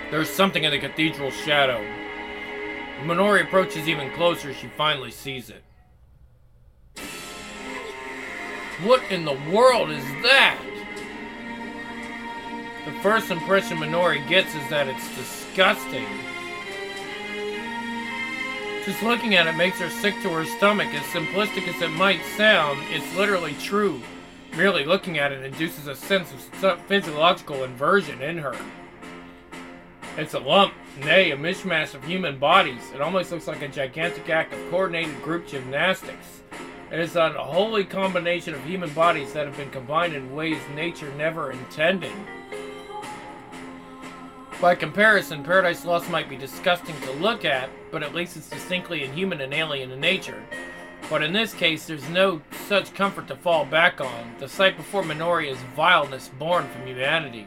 There's something in the cathedral's shadow. When Minori approaches even closer, she finally sees it. What in the world is that? The first impression Minori gets is that it's disgusting. Just looking at it makes her sick to her stomach. As simplistic as it might sound, it's literally true. Merely looking at it induces a sense of physiological inversion in her. It's a lump, nay, a mishmash of human bodies. It almost looks like a gigantic act of coordinated group gymnastics. It is an unholy combination of human bodies that have been combined in ways nature never intended. By comparison, Paradise Lost might be disgusting to look at, but at least it's distinctly inhuman and alien in nature. But in this case, there's no such comfort to fall back on. The sight before Minori is vileness born from humanity.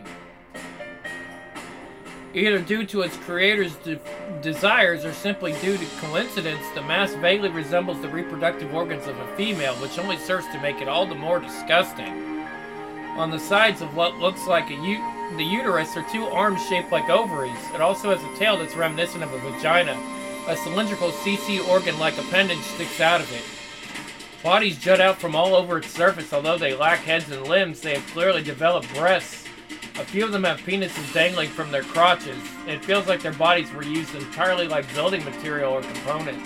Either due to its creator's desires or simply due to coincidence, the mass vaguely resembles the reproductive organs of a female, which only serves to make it all the more disgusting. On the sides of what looks like the uterus are two arms shaped like ovaries. It also has a tail that's reminiscent of a vagina. A cylindrical CC organ-like appendage sticks out of it. Bodies jut out from all over its surface. Although they lack heads and limbs, they have clearly developed breasts. A few of them have penises dangling from their crotches. It feels like their bodies were used entirely like building material or components.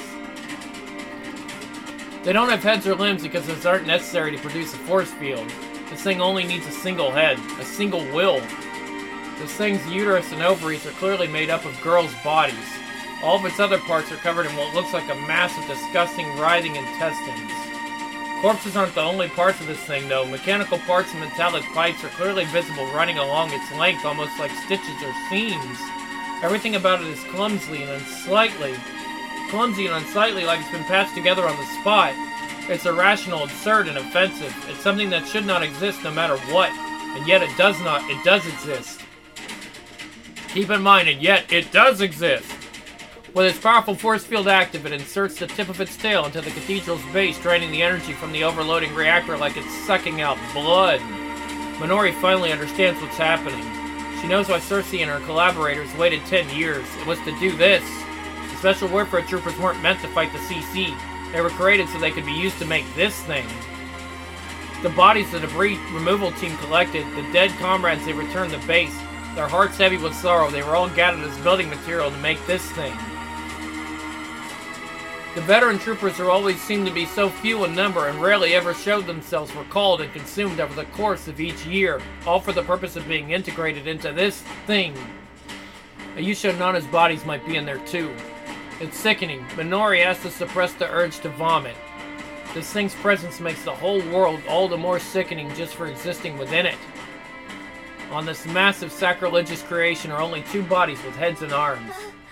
They don't have heads or limbs because those aren't necessary to produce a force field. This thing only needs a single head, a single will. This thing's uterus and ovaries are clearly made up of girls' bodies. All of its other parts are covered in what looks like a mass of disgusting, writhing intestines. Corpses aren't the only parts of this thing, though. Mechanical parts and metallic pipes are clearly visible running along its length, almost like stitches or seams. Everything about it is clumsy and unsightly like it's been patched together on the spot. It's irrational, absurd, and offensive. It's something that should not exist no matter what, and yet it does not. It does exist. Keep in mind, and yet it does exist. With its powerful force field active, it inserts the tip of its tail into the cathedral's base, draining the energy from the overloading reactor like it's sucking out blood. Minori finally understands what's happening. She knows why Cersei and her collaborators waited 10 years. It was to do this. The Special Warfare Troopers weren't meant to fight the CC. They were created so they could be used to make this thing. The bodies the debris removal team collected, the dead comrades they returned to base, their hearts heavy with sorrow, they were all gathered as building material to make this thing. The veteran troopers who always seemed to be so few in number and rarely ever showed themselves were called and consumed over the course of each year, all for the purpose of being integrated into this thing. Ayusha Nana's bodies might be in there too. It's sickening. Minori has to suppress the urge to vomit. This thing's presence makes the whole world all the more sickening just for existing within it. On this massive sacrilegious creation are only two bodies with heads and arms.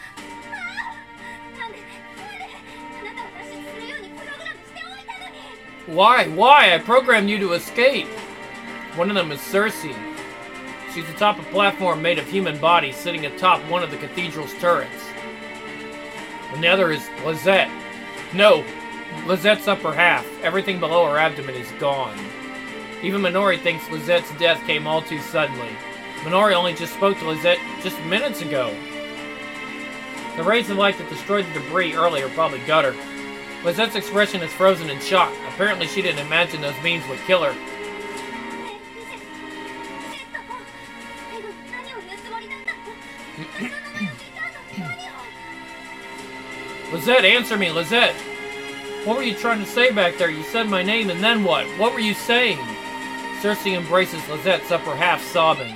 Why? Why? I programmed you to escape. One of them is Cersei. She's atop a platform made of human bodies sitting atop one of the cathedral's turrets. And the other is Lisette. No, Lisette's upper half. Everything below her abdomen is gone. Even Minori thinks Lisette's death came all too suddenly. Minori only just spoke to Lisette just minutes ago. The rays of light that destroyed the debris earlier probably got her. Lisette's expression is frozen in shock. Apparently she didn't imagine those beams would kill her. Lisette, answer me, Lisette! What were you trying to say back there? You said my name and then what? What were you saying? Cersei embraces Lisette's upper half, sobbing.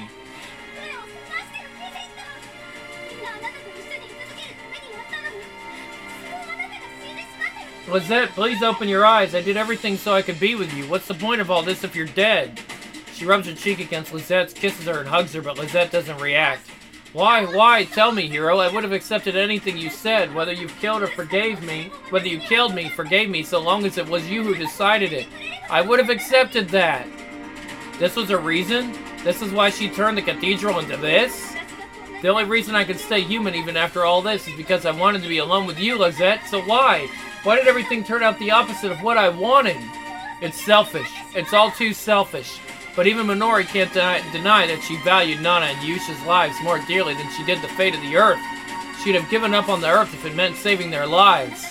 Lisette, please open your eyes. I did everything so I could be with you. What's the point of all this if you're dead? She rubs her cheek against Lisette's, kisses her, and hugs her, but Lisette doesn't react. Why? Tell me, hero. I would have accepted anything you said, whether you killed or forgave me. Whether you killed me, forgave me, so long as it was you who decided it. I would have accepted that. This was a reason? This is why she turned the cathedral into this? The only reason I could stay human even after all this is because I wanted to be alone with you, Lisette. So why? Why did everything turn out the opposite of what I wanted? It's selfish. It's all too selfish. But even Minori can't deny that she valued Nana and Yusha's lives more dearly than she did the fate of the Earth. She'd have given up on the Earth if it meant saving their lives.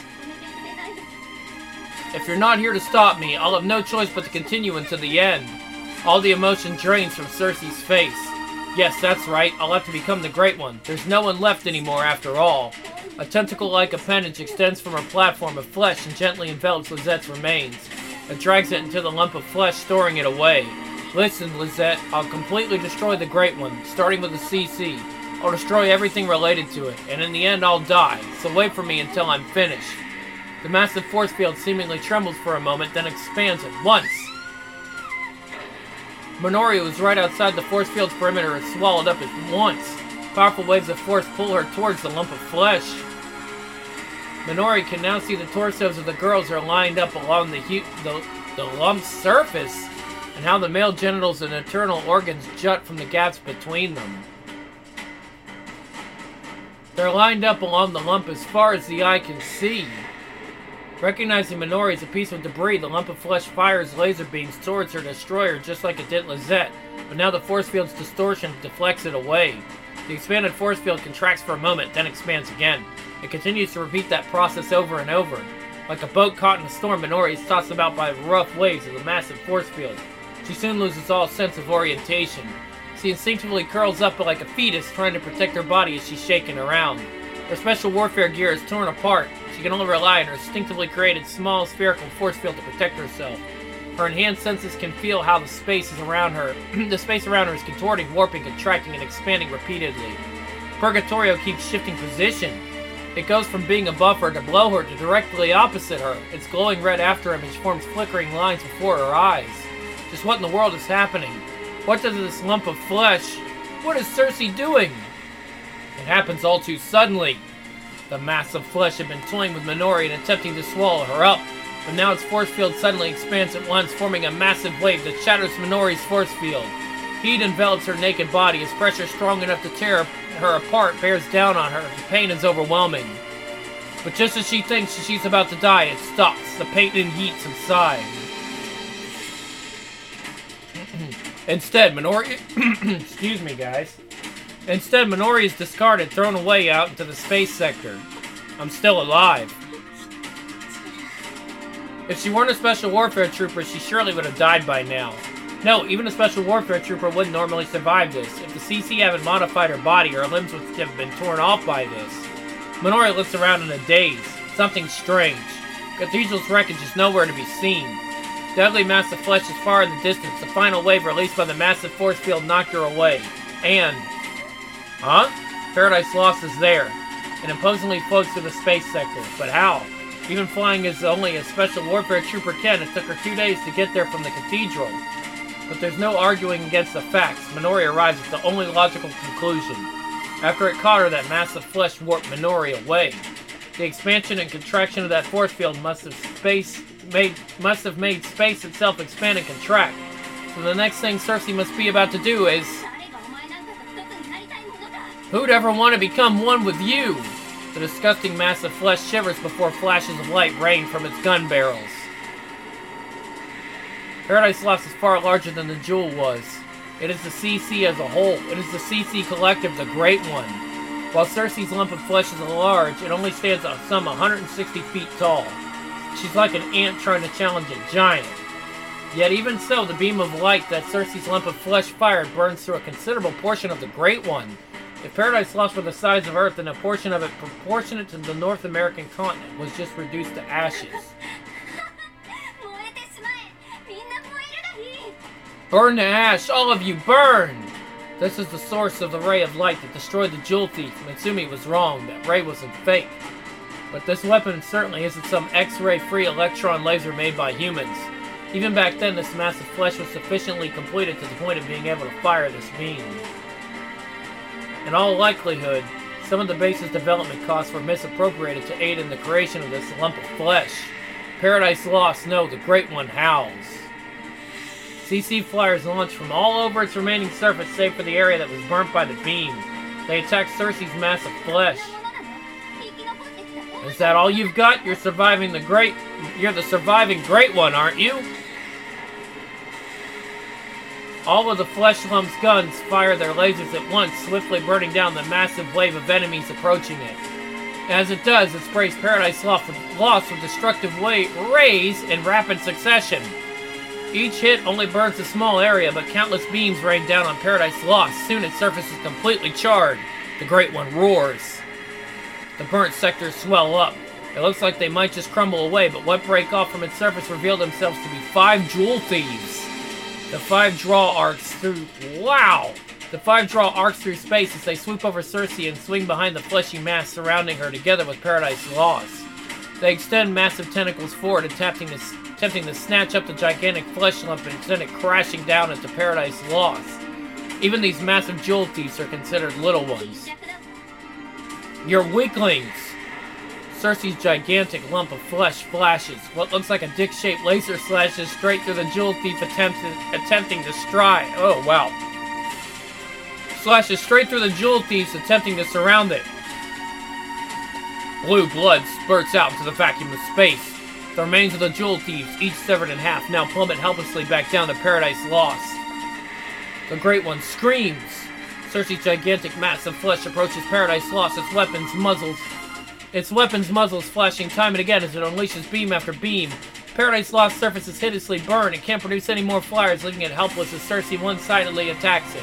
If you're not here to stop me, I'll have no choice but to continue until the end. All the emotion drains from Cersei's face. Yes, that's right, I'll have to become the Great One. There's no one left anymore after all. A tentacle-like appendage extends from her platform of flesh and gently envelops Lizette's remains. It drags it into the lump of flesh, storing it away. Listen, Lizette, I'll completely destroy the Great One, starting with the CC. I'll destroy everything related to it, and in the end I'll die, so wait for me until I'm finished. The massive force field seemingly trembles for a moment, then expands at once. Minori, who was right outside the force field's perimeter, is swallowed up at once. Powerful waves of force pull her towards the lump of flesh. Minori can now see the torsos of the girls are lined up along the lump's surface, and how the male genitals and internal organs jut from the gaps between them. They're lined up along the lump as far as the eye can see. Recognizing Minori as a piece of debris, the lump of flesh fires laser beams towards her destroyer just like it did Lizette, but now the force field's distortion deflects it away. The expanded force field contracts for a moment, then expands again. It continues to repeat that process over and over. Like a boat caught in a storm, Minori is tossed about by the rough waves of the massive force field. She soon loses all sense of orientation. She instinctively curls up like a fetus, trying to protect her body as she's shaken around. Her special warfare gear is torn apart. She can only rely on her instinctively created small spherical force field to protect herself. Her enhanced senses can feel how the space around her is contorting, warping, contracting, and expanding repeatedly. Purgatorio keeps shifting position. It goes from being above her to below her to directly opposite her, its glowing red afterimage forms flickering lines before her eyes. Just what in the world is happening? What does this lump of flesh? What is Cersei doing? It happens all too suddenly. The mass of flesh had been toying with Minori and attempting to swallow her up, but now its force field suddenly expands at once, forming a massive wave that shatters Minori's force field. Heat envelops her naked body as pressure strong enough to tear her apart bears down on her. The pain is overwhelming. But just as she thinks she's about to die, it stops. The pain and heat subside. Instead, Minori... Excuse me, guys. Instead, Minori is discarded, thrown away out into the space sector. I'm still alive. If she weren't a special warfare trooper, she surely would have died by now. No, even a special warfare trooper wouldn't normally survive this. If the CC hadn't modified her body, her limbs would have been torn off by this. Minori looks around in a daze. Something strange. Cathedral's wreckage is nowhere to be seen. Deadly mass of flesh is far in the distance. The final wave released by the massive force field knocked her away. And... Huh? Paradise Lost is there. It imposingly floats through the space sector. But how? Even flying as only a special warfare trooper can, it took her 2 days to get there from the cathedral. But there's no arguing against the facts. Minori arrives at the only logical conclusion. After it caught her, that massive flesh warped Minori away. The expansion and contraction of that force field must have made space itself expand and contract. So the next thing Cersei must be about to do is... Who'd ever want to become one with you? The disgusting mass of flesh shivers before flashes of light rain from its gun barrels. Paradise Lost is far larger than the jewel was. It is the CC as a whole. It is the CC Collective, the Great One. While Cersei's lump of flesh is large, it only stands at some 160 feet tall. She's like an ant trying to challenge a giant. Yet even so, the beam of light that Cersei's lump of flesh fired burns through a considerable portion of the Great One. If Paradise Lost were the size of Earth, then a portion of it proportionate to the North American continent was just reduced to ashes. Burn to ash! All of you, burn! This is the source of the ray of light that destroyed the jewel thief. Mitsumi was wrong. That ray wasn't fake. But this weapon certainly isn't some X-ray free electron laser made by humans. Even back then, this mass of flesh was sufficiently completed to the point of being able to fire this beam. In all likelihood, some of the base's development costs were misappropriated to aid in the creation of this lump of flesh. Paradise Lost, no, the Great One howls. CC flyers launched from all over its remaining surface save for the area that was burnt by the beam. They attacked Cersei's mass of flesh. Is that all you've got? You're the surviving Great One, aren't you? All of the Flesh Lump's guns fire their lasers at once, swiftly burning down the massive wave of enemies approaching it. As it does, it sprays Paradise Lost with destructive rays in rapid succession. Each hit only burns a small area, but countless beams rain down on Paradise Lost. Soon its surface is completely charred. The Great One roars. The burnt sectors swell up. It looks like they might just crumble away, but what break off from its surface reveal themselves to be 5 jewel thieves. The 5 draw arcs through... Wow! The 5 draw arcs through space as they swoop over Circe and swing behind the fleshy mass surrounding her together with Paradise Lost. They extend massive tentacles forward, attempting to snatch up the gigantic flesh lump and send it crashing down into Paradise Lost. Even these massive jewel thieves are considered little ones. You're weaklings! Circe's gigantic lump of flesh flashes. What looks like a dick-shaped laser slashes straight through the jewel thief attempting to strike. Oh, wow. Slashes straight through the jewel thieves attempting to surround it. Blue blood spurts out into the vacuum of space. The remains of the jewel thieves, each severed in half, now plummet helplessly back down to Paradise Lost. The Great One screams. Circe's gigantic mass of flesh approaches Paradise Lost, its weapons muzzles flashing time and again as it unleashes beam after beam. Paradise Lost surface is hideously burned and can't produce any more flyers, leaving it helpless as Circe one-sidedly attacks it.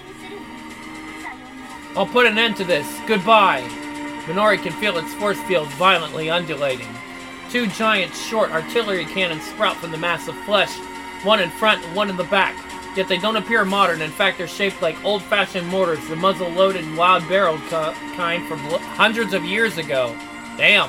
I'll put an end to this. Goodbye. Minori can feel its force field violently undulating. 2 giant, short artillery cannons sprout from the mass of flesh, one in front and one in the back. Yet they don't appear modern. In fact, they're shaped like old-fashioned mortars, the muzzle-loaded and wild-barreled kind from hundreds of years ago. Damn.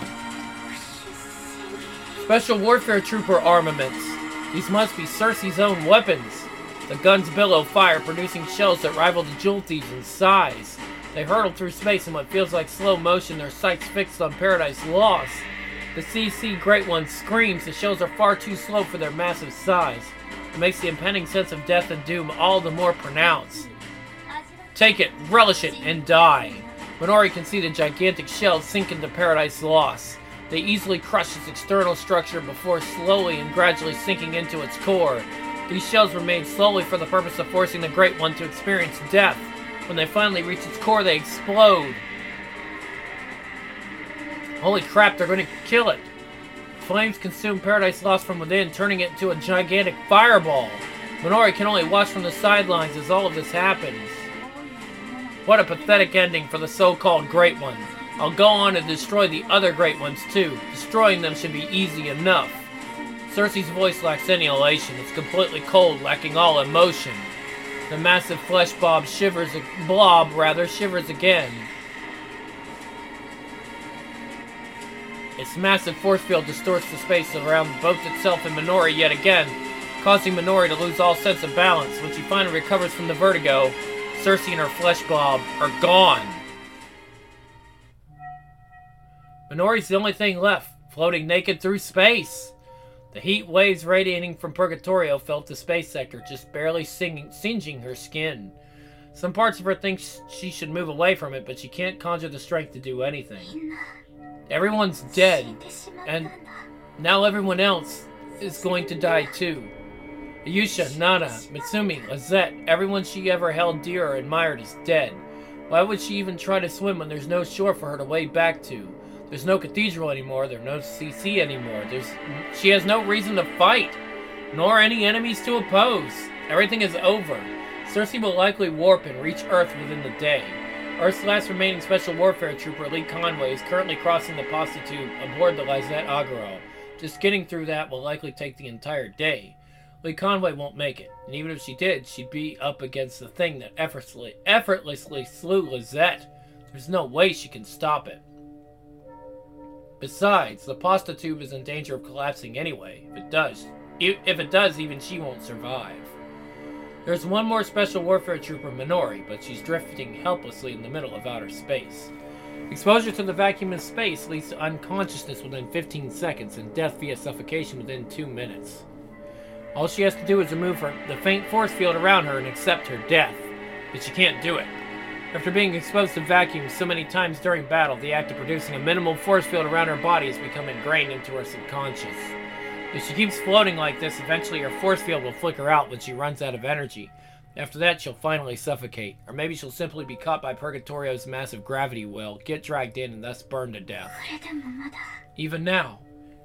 Special Warfare Trooper armaments. These must be Circe's own weapons. The guns billow fire, producing shells that rival the jewel thieves in size. They hurtle through space in what feels like slow motion, their sights fixed on Paradise Lost. The CC Great One screams. The shells are far too slow for their massive size. It makes the impending sense of death and doom all the more pronounced. Take it, relish it, and die. Minori can see the gigantic shells sink into Paradise Lost. They easily crush its external structure before slowly and gradually sinking into its core. These shells were made slowly for the purpose of forcing the Great One to experience death. When they finally reach its core, they explode. Holy crap, they're going to kill it. Flames consume Paradise Lost from within, turning it into a gigantic fireball. Minori can only watch from the sidelines as all of this happens. What a pathetic ending for the so-called Great One. I'll go on to destroy the other Great Ones too. Destroying them should be easy enough. Circe's voice lacks any elation. It's completely cold, lacking all emotion. The massive flesh blob shivers again. Its massive force field distorts the space around both itself and Minori yet again, causing Minori to lose all sense of balance. When she finally recovers from the vertigo, Circe and her flesh blob are gone. Minori's the only thing left, floating naked through space. The heat waves radiating from Purgatorio filled the space sector, just barely singeing her skin. Some parts of her think she should move away from it, but she can't conjure the strength to do anything. Everyone's dead, and now everyone else is going to die too. Ayusha, Nana, Mitsumi, Lizette, everyone she ever held dear or admired is dead. Why would she even try to swim when there's no shore for her to wade back to? There's no cathedral anymore, there's no CC anymore, she has no reason to fight, nor any enemies to oppose. Everything is over. Circe will likely warp and reach Earth within the day. Earth's last remaining Special Warfare Trooper, Lee Conway, is currently crossing the Pasta Tube aboard the Lizette Agaro. Just getting through that will likely take the entire day. Lee Conway won't make it, and even if she did, she'd be up against the thing that effortlessly slew Lizette. There's no way she can stop it. Besides, the Pasta Tube is in danger of collapsing anyway. If it does, even she won't survive. There's one more Special Warfare Trooper, Minori, but she's drifting helplessly in the middle of outer space. Exposure to the vacuum in space leads to unconsciousness within 15 seconds and death via suffocation within 2 minutes. All she has to do is remove the faint force field around her and accept her death, but she can't do it. After being exposed to vacuum so many times during battle, the act of producing a minimal force field around her body has become ingrained into her subconscious. If she keeps floating like this, eventually her force field will flicker out when she runs out of energy. After that, she'll finally suffocate. Or maybe she'll simply be caught by Purgatorio's massive gravity well, get dragged in, and thus burned to death. Even now,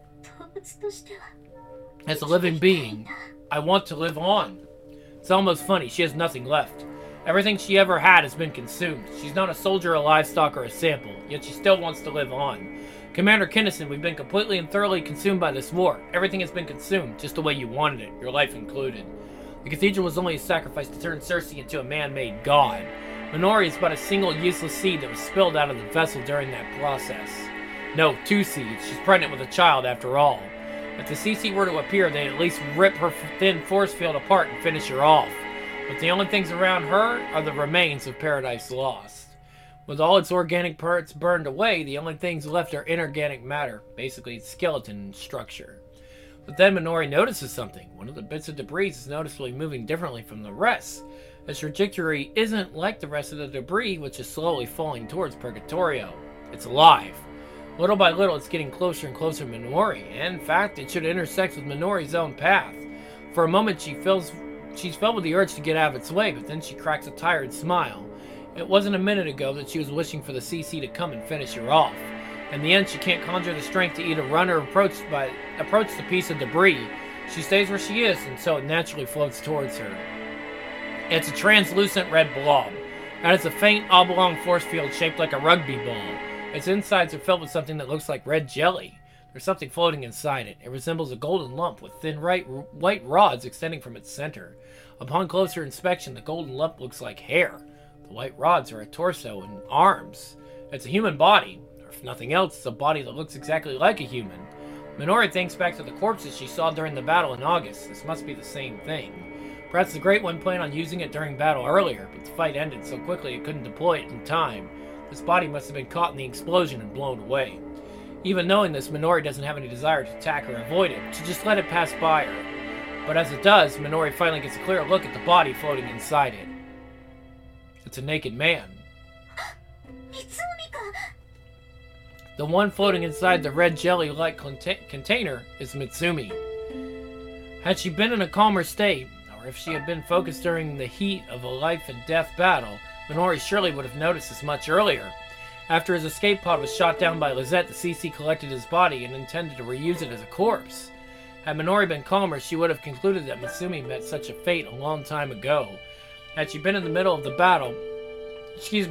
as a living being, I want to live on. It's almost funny, she has nothing left. Everything she ever had has been consumed. She's not a soldier, a livestock, or a sample, yet she still wants to live on. Commander Kinnison, we've been completely and thoroughly consumed by this war. Everything has been consumed, just the way you wanted it, your life included. The cathedral was only a sacrifice to turn Cersei into a man-made god. Minori is but a single useless seed that was spilled out of the vessel during that process. No, 2 seeds. She's pregnant with a child after all. If the CC were to appear, they'd at least rip her thin force field apart and finish her off. But the only things around her are the remains of Paradise Lost. With all its organic parts burned away, the only things left are inorganic matter, basically its skeleton and structure. But then Minori notices something. One of the bits of debris is noticeably moving differently from the rest. Its trajectory isn't like the rest of the debris, which is slowly falling towards Purgatorio. It's alive. Little by little, it's getting closer and closer to Minori, and in fact, it should intersect with Minori's own path. For a moment, she's filled with the urge to get out of its way, but then she cracks a tired smile. It wasn't a minute ago that she was wishing for the CC to come and finish her off. In the end, she can't conjure the strength to either run or approach the piece of debris. She stays where she is, and so it naturally floats towards her. It's a translucent red blob, and it's a faint oblong force field shaped like a rugby ball. Its insides are filled with something that looks like red jelly. There's something floating inside it. It resembles a golden lump with thin white rods extending from its center. Upon closer inspection, the golden lump looks like hair. The white rods are a torso and arms. It's a human body. Or if nothing else, it's a body that looks exactly like a human. Minori thinks back to the corpses she saw during the battle in August. This must be the same thing. Perhaps the Great One planned on using it during battle earlier, but the fight ended so quickly it couldn't deploy it in time. This body must have been caught in the explosion and blown away. Even knowing this, Minori doesn't have any desire to attack or avoid it, to just let it pass by her. But as it does, Minori finally gets a clear look at the body floating inside it. It's a naked man. The one floating inside the red jelly-like container is Mitsumi. Had she been in a calmer state, or if she had been focused during the heat of a life-and-death battle, Minori surely would have noticed this much earlier. After his escape pod was shot down by Lisette, the CC collected his body and intended to reuse it as a corpse. Had Minori been calmer, she would have concluded that Mitsumi met such a fate a long time ago. Had she been in the middle of battle, she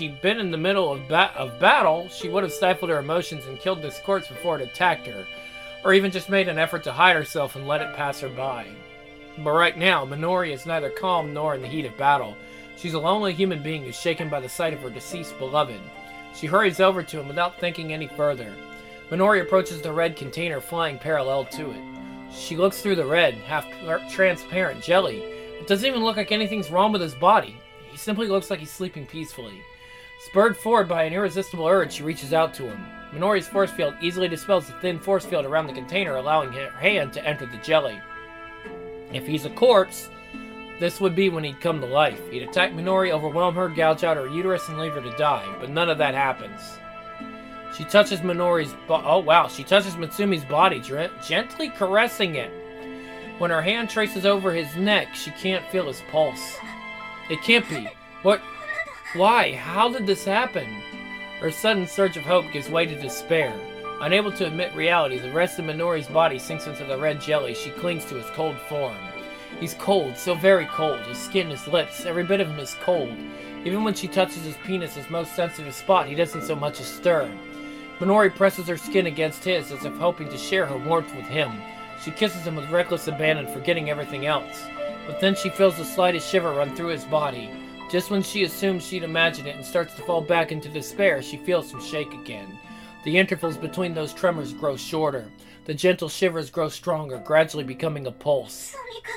would have stifled her emotions and killed this corpse before it attacked her, or even just made an effort to hide herself and let it pass her by. But right now, Minori is neither calm nor in the heat of battle. She's a lonely human being who's shaken by the sight of her deceased beloved. She hurries over to him without thinking any further. Minori approaches the red container flying parallel to it. She looks through the red, half-transparent jelly. It doesn't even look like anything's wrong with his body. He simply looks like he's sleeping peacefully. Spurred forward by an irresistible urge, she reaches out to him. Minori's force field easily dispels the thin force field around the container, allowing her hand to enter the jelly. If he's a corpse, this would be when he'd come to life. He'd attack Minori, overwhelm her, gouge out her uterus, and leave her to die. But none of that happens. She touches She touches Mitsumi's body, gently caressing it. When her hand traces over his neck, she can't feel his pulse. It can't be. What? Why? How did this happen? Her sudden surge of hope gives way to despair. Unable to admit reality, the rest of Minori's body sinks into the red jelly. She clings to his cold form. He's cold, so very cold. His skin, his lips, every bit of him is cold. Even when she touches his penis, his most sensitive spot, he doesn't so much as stir. Minori presses her skin against his, as if hoping to share her warmth with him. She kisses him with reckless abandon, forgetting everything else. But then she feels the slightest shiver run through his body. Just when she assumes she'd imagined it and starts to fall back into despair, she feels him shake again. The intervals between those tremors grow shorter. The gentle shivers grow stronger, gradually becoming a pulse.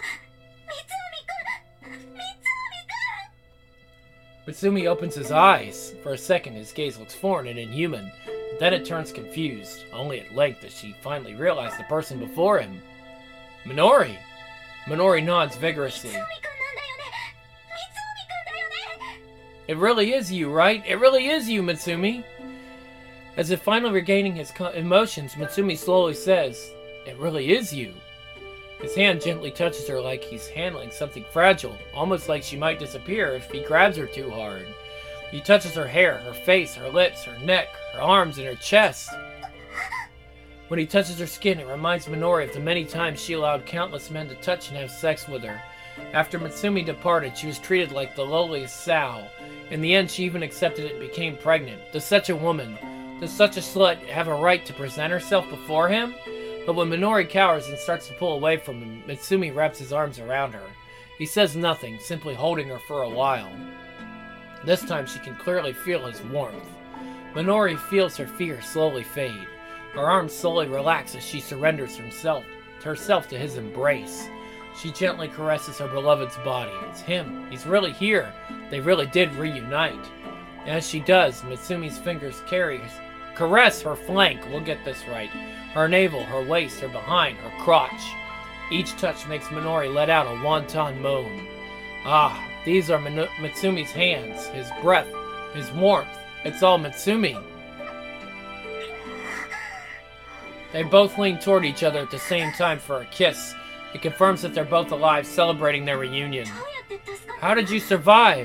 Mitsumi opens his eyes. For a second, his gaze looks foreign and inhuman. But then it turns confused. Only at length does she finally realize the person before him. Minori! Minori nods vigorously. It really is you, right? It really is you, Mitsumi! As if finally regaining his emotions, Mitsumi slowly says, "It really is you." His hand gently touches her like he's handling something fragile, almost like she might disappear if he grabs her too hard. He touches her hair, her face, her lips, her neck, her arms, and her chest. When he touches her skin, it reminds Minori of the many times she allowed countless men to touch and have sex with her. After Mitsumi departed, she was treated like the lowliest sow. In the end, she even accepted it and became pregnant. Does such a woman, does such a slut have a right to present herself before him? But when Minori cowers and starts to pull away from him, Mitsumi wraps his arms around her. He says nothing, simply holding her for a while. This time she can clearly feel his warmth. Minori feels her fear slowly fade. Her arms slowly relax as she surrenders herself to his embrace. She gently caresses her beloved's body. It's him. He's really here. They really did reunite. As she does, Mitsumi's fingers caress her flank. We'll get this right. Her navel, her waist, her behind, her crotch. Each touch makes Minori let out a wonton moan. Ah, these are Mitsumi's hands, his breath, his warmth. It's all Mitsumi. They both lean toward each other at the same time for a kiss. It confirms that they're both alive, celebrating their reunion. How did you survive?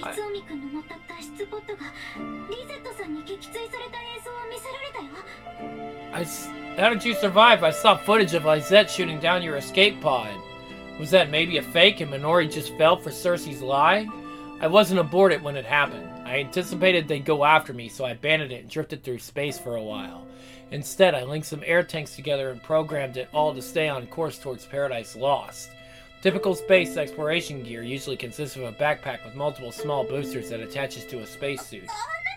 How did you survive? I saw footage of Lisette shooting down your escape pod. Was that maybe a fake and Minori just fell for Cersei's lie? I wasn't aboard it when it happened. I anticipated they'd go after me, so I abandoned it and drifted through space for a while. Instead, I linked some air tanks together and programmed it all to stay on course towards Paradise Lost. Typical space exploration gear usually consists of a backpack with multiple small boosters that attaches to a spacesuit.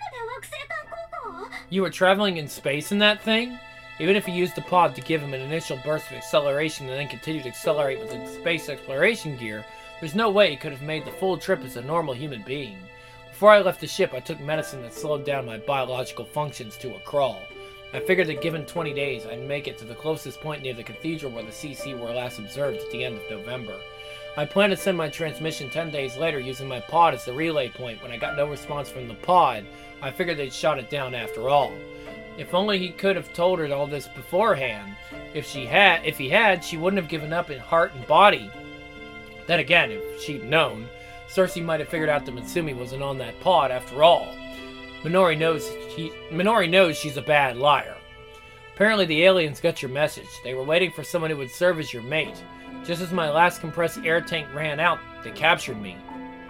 You were traveling in space in that thing? Even if he used the pod to give him an initial burst of acceleration and then continued to accelerate with the space exploration gear, there's no way he could have made the full trip as a normal human being. Before I left the ship, I took medicine that slowed down my biological functions to a crawl. I figured that given 20 days, I'd make it to the closest point near the cathedral where the CC were last observed at the end of November. I planned to send my transmission 10 days later using my pod as the relay point. When I got no response from the pod, I figured they'd shot it down after all. If only he could have told her all this beforehand. If he had, she wouldn't have given up in heart and body. Then again, if she'd known, Cersei might have figured out that Mitsumi wasn't on that pod after all. Minori knows she's a bad liar. Apparently the aliens got your message. They were waiting for someone who would serve as your mate. Just as my last compressed air tank ran out, they captured me.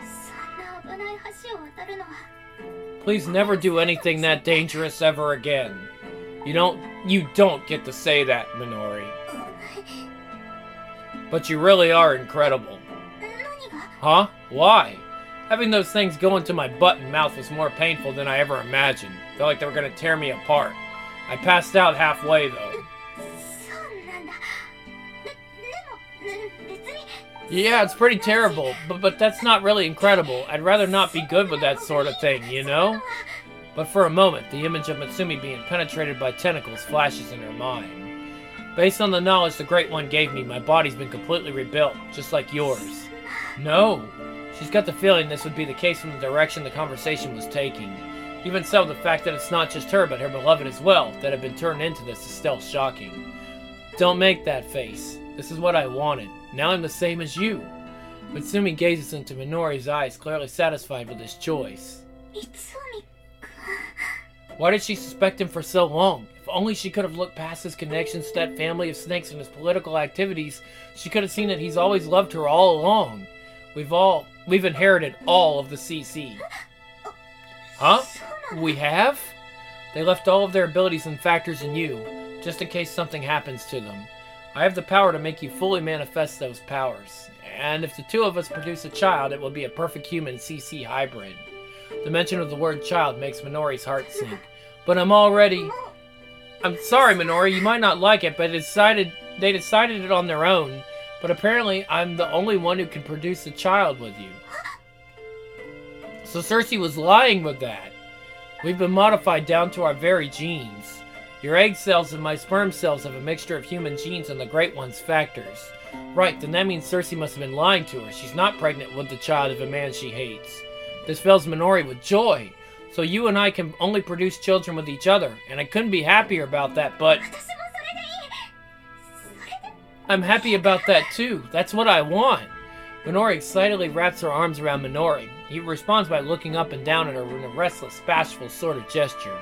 Please never do anything that dangerous ever again. You don't get to say that, Minori. But you really are incredible. Huh? Why? Having those things go into my butt and mouth was more painful than I ever imagined. Felt like they were going to tear me apart. I passed out halfway, though. Yeah, it's pretty terrible, but that's not really incredible. I'd rather not be good with that sort of thing, you know? But for a moment, the image of Mitsumi being penetrated by tentacles flashes in her mind. Based on the knowledge the Great One gave me, my body's been completely rebuilt, just like yours. No. She's got the feeling this would be the case from the direction the conversation was taking. Even so, the fact that it's not just her, but her beloved as well, that have been turned into this is still shocking. Don't make that face. This is what I wanted. Now I'm the same as you. Mitsumi gazes into Minori's eyes, clearly satisfied with his choice. Why did she suspect him for so long? If only she could have looked past his connections to that family of snakes and his political activities, she could have seen that he's always loved her all along. We've inherited all of the CC. Huh? We have? They left all of their abilities and factors in you, just in case something happens to them. I have the power to make you fully manifest those powers. And if the two of us produce a child, it will be a perfect human CC hybrid. The mention of the word child makes Minori's heart sink. But I'm sorry, Minori, you might not like it, but they decided it on their own. But apparently, I'm the only one who can produce a child with you. So Cersei was lying with that. We've been modified down to our very genes. Your egg cells and my sperm cells have a mixture of human genes and the Great One's factors. Right, then that means Cersei must have been lying to her. She's not pregnant with the child of a man she hates. This fills Minori with joy. So you and I can only produce children with each other, and I couldn't be happier about that, but... I'm happy about that too. That's what I want. Minori excitedly wraps her arms around Minori. He responds by looking up and down at her in a restless, bashful sort of gesture.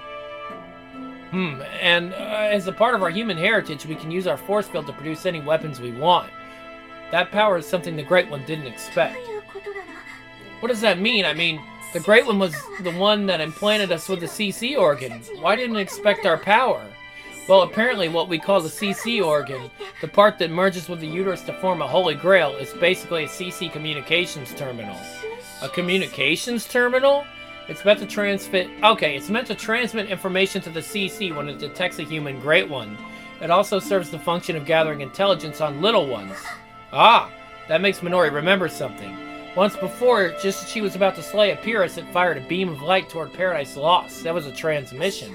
And as a part of our human heritage, we can use our force field to produce any weapons we want. That power is something the Great One didn't expect. What does that mean? I mean, the Great One was the one that implanted us with the CC organ. Why didn't it expect our power? Well, apparently what we call the CC organ, the part that merges with the uterus to form a Holy Grail, is basically a CC communications terminal. A communications terminal? It's meant to it's meant to transmit information to the CC when it detects a human Great One. It also serves the function of gathering intelligence on little ones. Ah, that makes Minori remember something. Once before, just as she was about to slay Epirus, it fired a beam of light toward Paradise Lost. That was a transmission.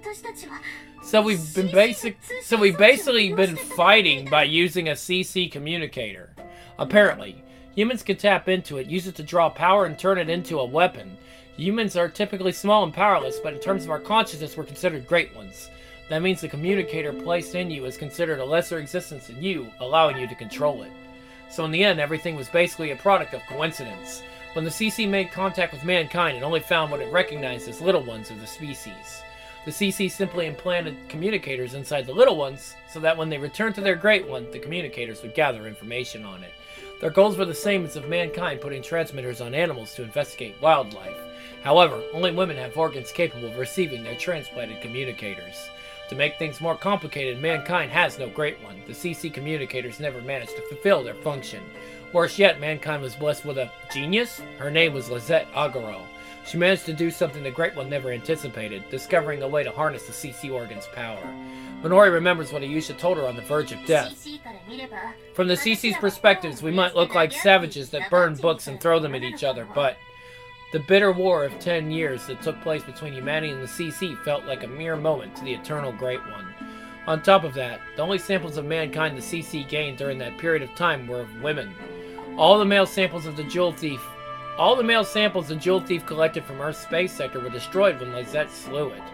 So we've basically been fighting by using a CC communicator. Apparently, humans can tap into it, use it to draw power, and turn it into a weapon. Humans are typically small and powerless, but in terms of our consciousness, we're considered great ones. That means the communicator placed in you is considered a lesser existence than you, allowing you to control it. So in the end, everything was basically a product of coincidence. When the CC made contact with mankind, it only found what it recognized as little ones of the species. The CC simply implanted communicators inside the little ones, so that when they returned to their Great One, the communicators would gather information on it. Their goals were the same as of mankind putting transmitters on animals to investigate wildlife. However, only women have organs capable of receiving their transplanted communicators. To make things more complicated, mankind has no Great One. The CC communicators never managed to fulfill their function. Worse yet, mankind was blessed with a genius. Her name was Lisette Agaro. She managed to do something the Great One never anticipated, discovering a way to harness the CC organ's power. Minori remembers what Ayusha told her on the verge of death. From the CC's perspectives, we might look like savages that burn books and throw them at each other, but the bitter war of 10 years that took place between humanity and the CC felt like a mere moment to the eternal Great One. On top of that, the only samples of mankind the CC gained during that period of time were of women. All the male samples the Jewel Thief collected from Earth's space sector were destroyed when Lisette slew it.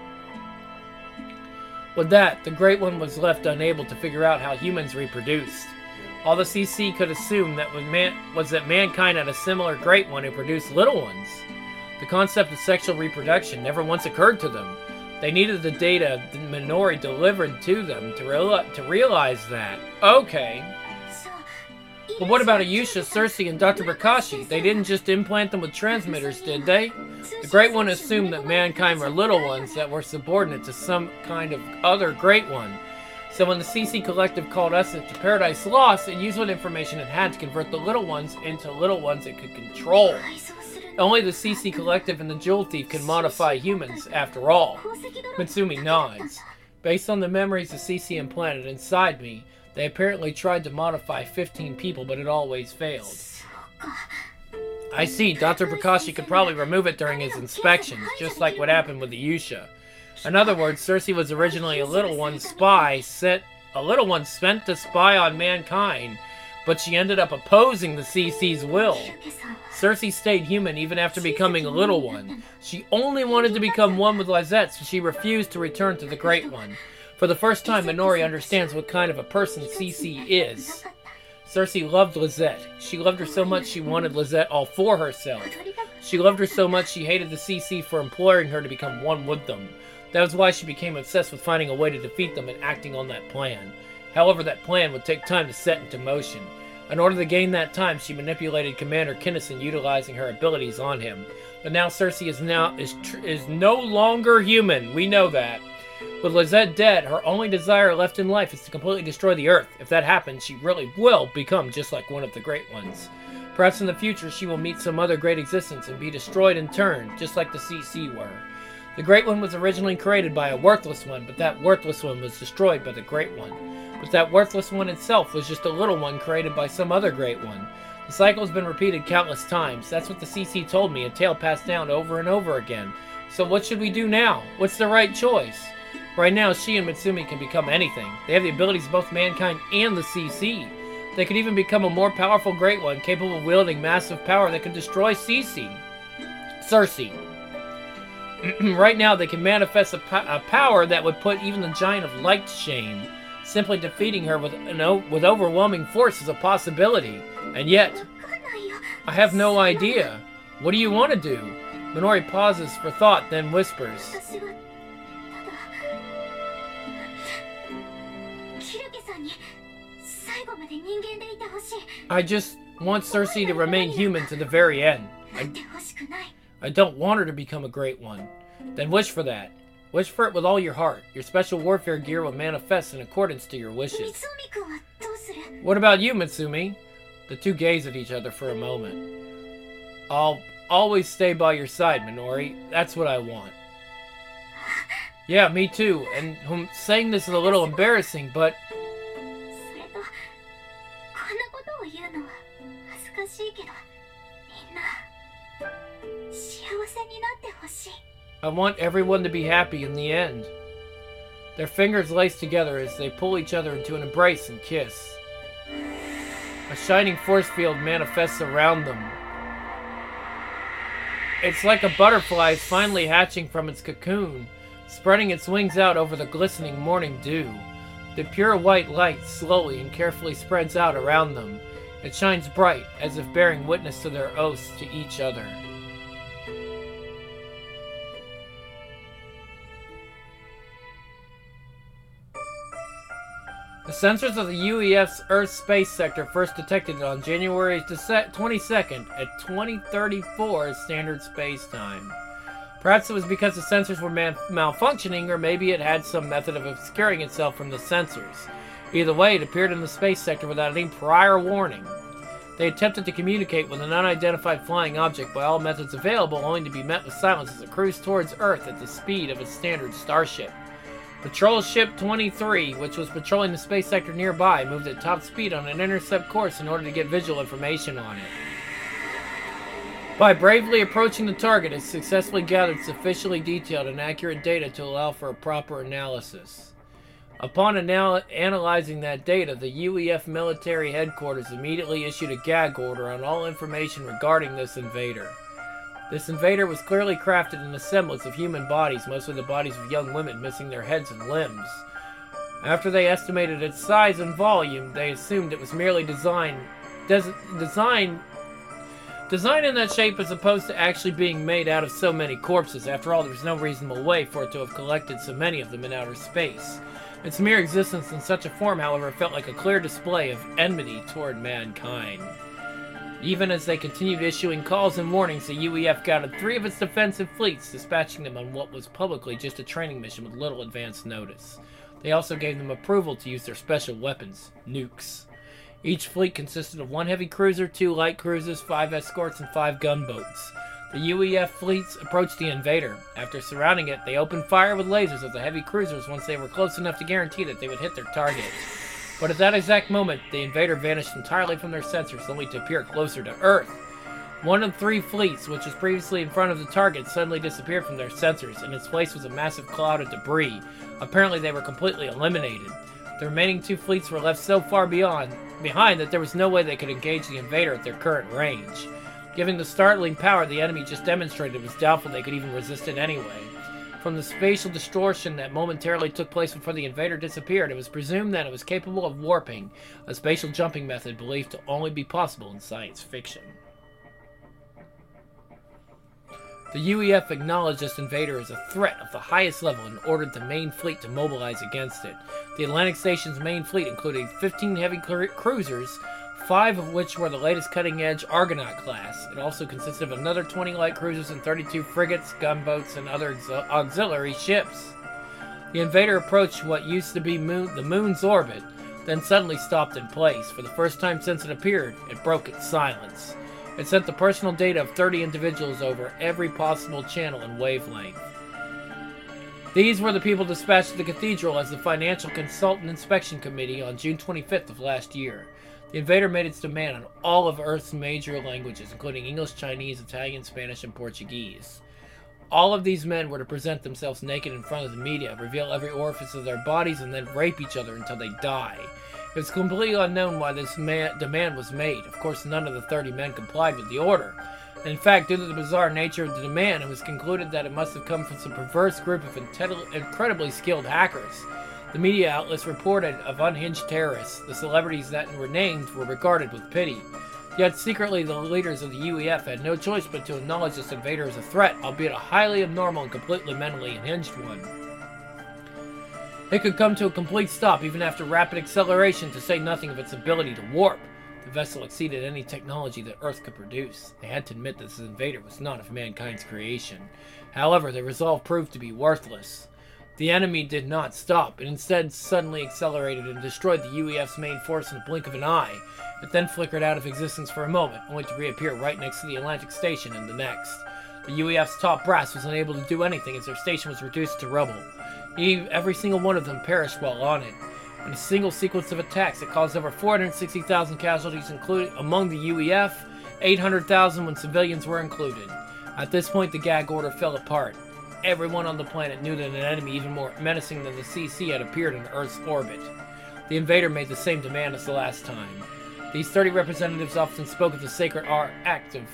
With that, the Great One was left unable to figure out how humans reproduced. All the CC could assume was that mankind had a similar Great One who produced little ones. The concept of sexual reproduction never once occurred to them. They needed the data that Minori delivered to them to realize that. Okay. But what about Ayusha, Circe, and Dr. Prakashi? They didn't just implant them with transmitters, did they? The Great One assumed that mankind were little ones that were subordinate to some kind of other Great One. So when the CC Collective called us into Paradise Lost, it used what information it had to convert the little ones into little ones it could control. Only the CC Collective and the Jewel Thief can modify humans, after all. Mitsumi nods. Based on the memories the CC implanted inside me, they apparently tried to modify 15 people, but it always failed. I see, Dr. Prakashi could probably remove it during his inspections, just like what happened with Ayusha. In other words, Circe was originally a little one sent to spy on mankind, but she ended up opposing the CC's will. Circe stayed human even after becoming a little one. She only wanted to become one with Lisette, so she refused to return to the Great One. For the first time, Minori understands what kind of a person CC is. Circe loved Lisette. She loved her so much she wanted Lisette all for herself. She loved her so much she hated the CC for imploring her to become one with them. That was why she became obsessed with finding a way to defeat them and acting on that plan. However, that plan would take time to set into motion. In order to gain that time, she manipulated Commander Kinnison, utilizing her abilities on him. But now Circe is no longer human. We know that. With Lisette dead, her only desire left in life is to completely destroy the Earth. If that happens, she really will become just like one of the Great Ones. Perhaps in the future, she will meet some other great existence and be destroyed in turn, just like the CC were. The Great One was originally created by a worthless one, but that worthless one was destroyed by the Great One. But that worthless one itself was just a little one created by some other Great One. The cycle has been repeated countless times. That's what the CC told me, a tale passed down over and over again. So what should we do now? What's the right choice? Right now, she and Mitsumi can become anything. They have the abilities of both mankind and the CC. They could even become a more powerful Great One, capable of wielding massive power that could destroy CC. Circe. Right now, they can manifest a power that would put even the Giant of Light to shame. Simply defeating her with overwhelming force is a possibility. And yet, I have no idea. What do you want to do? Minori pauses for thought, then whispers. I just want Cersei to remain human to the very end. I don't want her to become a great one. Then wish for that. Wish for it with all your heart. Your special warfare gear will manifest in accordance to your wishes. What about you, Mitsumi? The two gaze at each other for a moment. I'll always stay by your side, Minori. That's what I want. Yeah, me too. And saying this is a little embarrassing, but... I want everyone to be happy in the end. Their fingers lace together as they pull each other into an embrace and kiss. A shining force field manifests around them. It's like a butterfly is finally hatching from its cocoon, spreading its wings out over the glistening morning dew. The pure white light slowly and carefully spreads out around them. It shines bright, as if bearing witness to their oaths to each other. The sensors of the UEF's Earth space sector first detected it on January 22nd at 2034 standard space time. Perhaps it was because the sensors were malfunctioning, or maybe it had some method of obscuring itself from the sensors. Either way, it appeared in the space sector without any prior warning. They attempted to communicate with an unidentified flying object by all methods available, only to be met with silence as it cruised towards Earth at the speed of a standard starship. Patrol Ship 23, which was patrolling the space sector nearby, moved at top speed on an intercept course in order to get visual information on it. By bravely approaching the target, it successfully gathered sufficiently detailed and accurate data to allow for a proper analysis. Upon analyzing that data, the UEF military headquarters immediately issued a gag order on all information regarding this invader. This invader was clearly crafted in the semblance of human bodies, mostly the bodies of young women missing their heads and limbs. After they estimated its size and volume, they assumed it was merely designed in that shape as opposed to actually being made out of so many corpses. After all, there was no reasonable way for it to have collected so many of them in outer space. Its mere existence in such a form, however, felt like a clear display of enmity toward mankind. Even as they continued issuing calls and warnings, the UEF gathered 3 of its defensive fleets, dispatching them on what was publicly just a training mission with little advance notice. They also gave them approval to use their special weapons, nukes. Each fleet consisted of 1 heavy cruiser, 2 light cruisers, 5 escorts, and 5 gunboats. The UEF fleets approached the invader. After surrounding it, they opened fire with lasers at the heavy cruisers once they were close enough to guarantee that they would hit their target. But at that exact moment, the invader vanished entirely from their sensors, only to appear closer to Earth. 1 of 3 fleets, which was previously in front of the target, suddenly disappeared from their sensors. In its place was a massive cloud of debris. Apparently they were completely eliminated. The remaining 2 fleets were left so far behind that there was no way they could engage the invader at their current range. Given the startling power the enemy just demonstrated, it was doubtful they could even resist it anyway. From the spatial distortion that momentarily took place before the invader disappeared, it was presumed that it was capable of warping, a spatial jumping method believed to only be possible in science fiction. The UEF acknowledged this invader as a threat of the highest level and ordered the main fleet to mobilize against it. The Atlantic Station's main fleet included 15 heavy cruisers, 5 of which were the latest cutting-edge Argonaut class. It also consisted of another 20 light cruisers and 32 frigates, gunboats, and other auxiliary ships. The invader approached what used to be the moon's orbit, then suddenly stopped in place. For the first time since it appeared, it broke its silence. It sent the personal data of 30 individuals over every possible channel and wavelength. These were the people dispatched to the cathedral as the Financial Consultant Inspection Committee on June 25th of last year. The invader made its demand on all of Earth's major languages, including English, Chinese, Italian, Spanish, and Portuguese. All of these men were to present themselves naked in front of the media, reveal every orifice of their bodies, and then rape each other until they die. It was completely unknown why this demand was made. Of course, none of the 30 men complied with the order. In fact, due to the bizarre nature of the demand, it was concluded that it must have come from some perverse group of incredibly skilled hackers. The media outlets reported of unhinged terrorists. The celebrities that were named were regarded with pity. Yet secretly, the leaders of the UEF had no choice but to acknowledge this invader as a threat, albeit a highly abnormal and completely mentally unhinged one. It could come to a complete stop even after rapid acceleration, to say nothing of its ability to warp. The vessel exceeded any technology that Earth could produce. They had to admit that this invader was not of mankind's creation. However, their resolve proved to be worthless. The enemy did not stop, and instead suddenly accelerated and destroyed the UEF's main force in the blink of an eye. It then flickered out of existence for a moment, only to reappear right next to the Atlantic Station in the next. The UEF's top brass was unable to do anything as their station was reduced to rubble. Every single one of them perished while on it. In a single sequence of attacks, it caused over 460,000 casualties, including among the UEF, 800,000 when civilians were included. At this point, the gag order fell apart. Everyone on the planet knew that an enemy even more menacing than the CC had appeared in Earth's orbit. The invader made the same demand as the last time. These 30 representatives often spoke of the sacred act of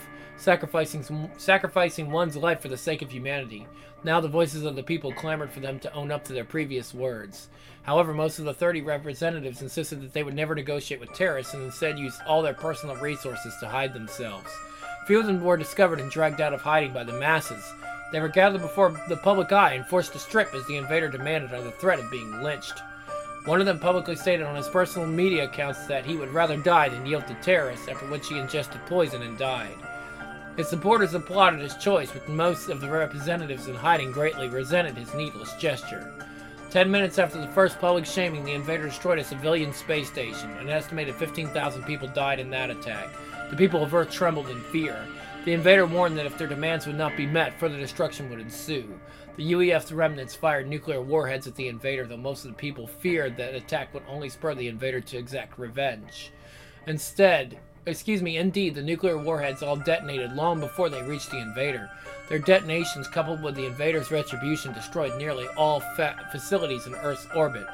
sacrificing one's life for the sake of humanity. Now the voices of the people clamored for them to own up to their previous words. However, most of the 30 representatives insisted that they would never negotiate with terrorists and instead used all their personal resources to hide themselves. Few of them were discovered and dragged out of hiding by the masses. They were gathered before the public eye and forced to strip as the invader demanded under the threat of being lynched. One of them publicly stated on his personal media accounts that he would rather die than yield to terrorists, after which he ingested poison and died. His supporters applauded his choice, but most of the representatives in hiding greatly resented his needless gesture. 10 minutes after the first public shaming, the invader destroyed a civilian space station. An estimated 15,000 people died in that attack. The people of Earth trembled in fear. The invader warned that if their demands would not be met, further destruction would ensue. The UEF's remnants fired nuclear warheads at the invader, though most of the people feared that attack would only spur the invader to exact revenge. Indeed, the nuclear warheads all detonated long before they reached the invader. Their detonations, coupled with the invader's retribution, destroyed nearly all facilities in Earth's orbit.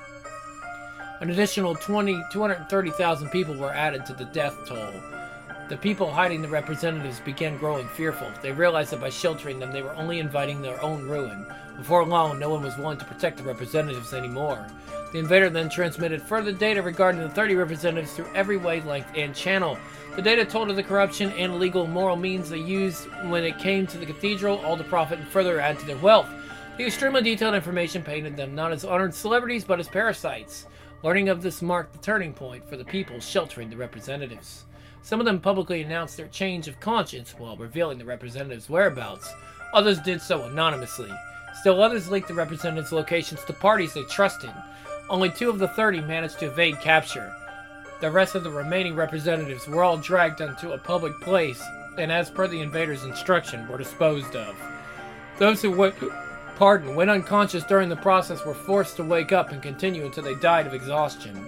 An additional 230,000 people were added to the death toll. The people hiding the representatives began growing fearful. They realized that by sheltering them, they were only inviting their own ruin. Before long, no one was willing to protect the representatives anymore. The invader then transmitted further data regarding the 30 representatives through every wavelength and channel. The data told of the corruption and illegal moral means they used when it came to the cathedral, all to profit and further add to their wealth. The extremely detailed information painted them not as honored celebrities, but as parasites. Learning of this marked the turning point for the people sheltering the representatives. Some of them publicly announced their change of conscience while revealing the representatives' whereabouts. Others did so anonymously. Still others leaked the representatives' locations to parties they trusted. Only 2 of the 30 managed to evade capture. The rest of the remaining representatives were all dragged onto a public place, and as per the invader's instruction, were disposed of. Those who went unconscious during the process were forced to wake up and continue until they died of exhaustion.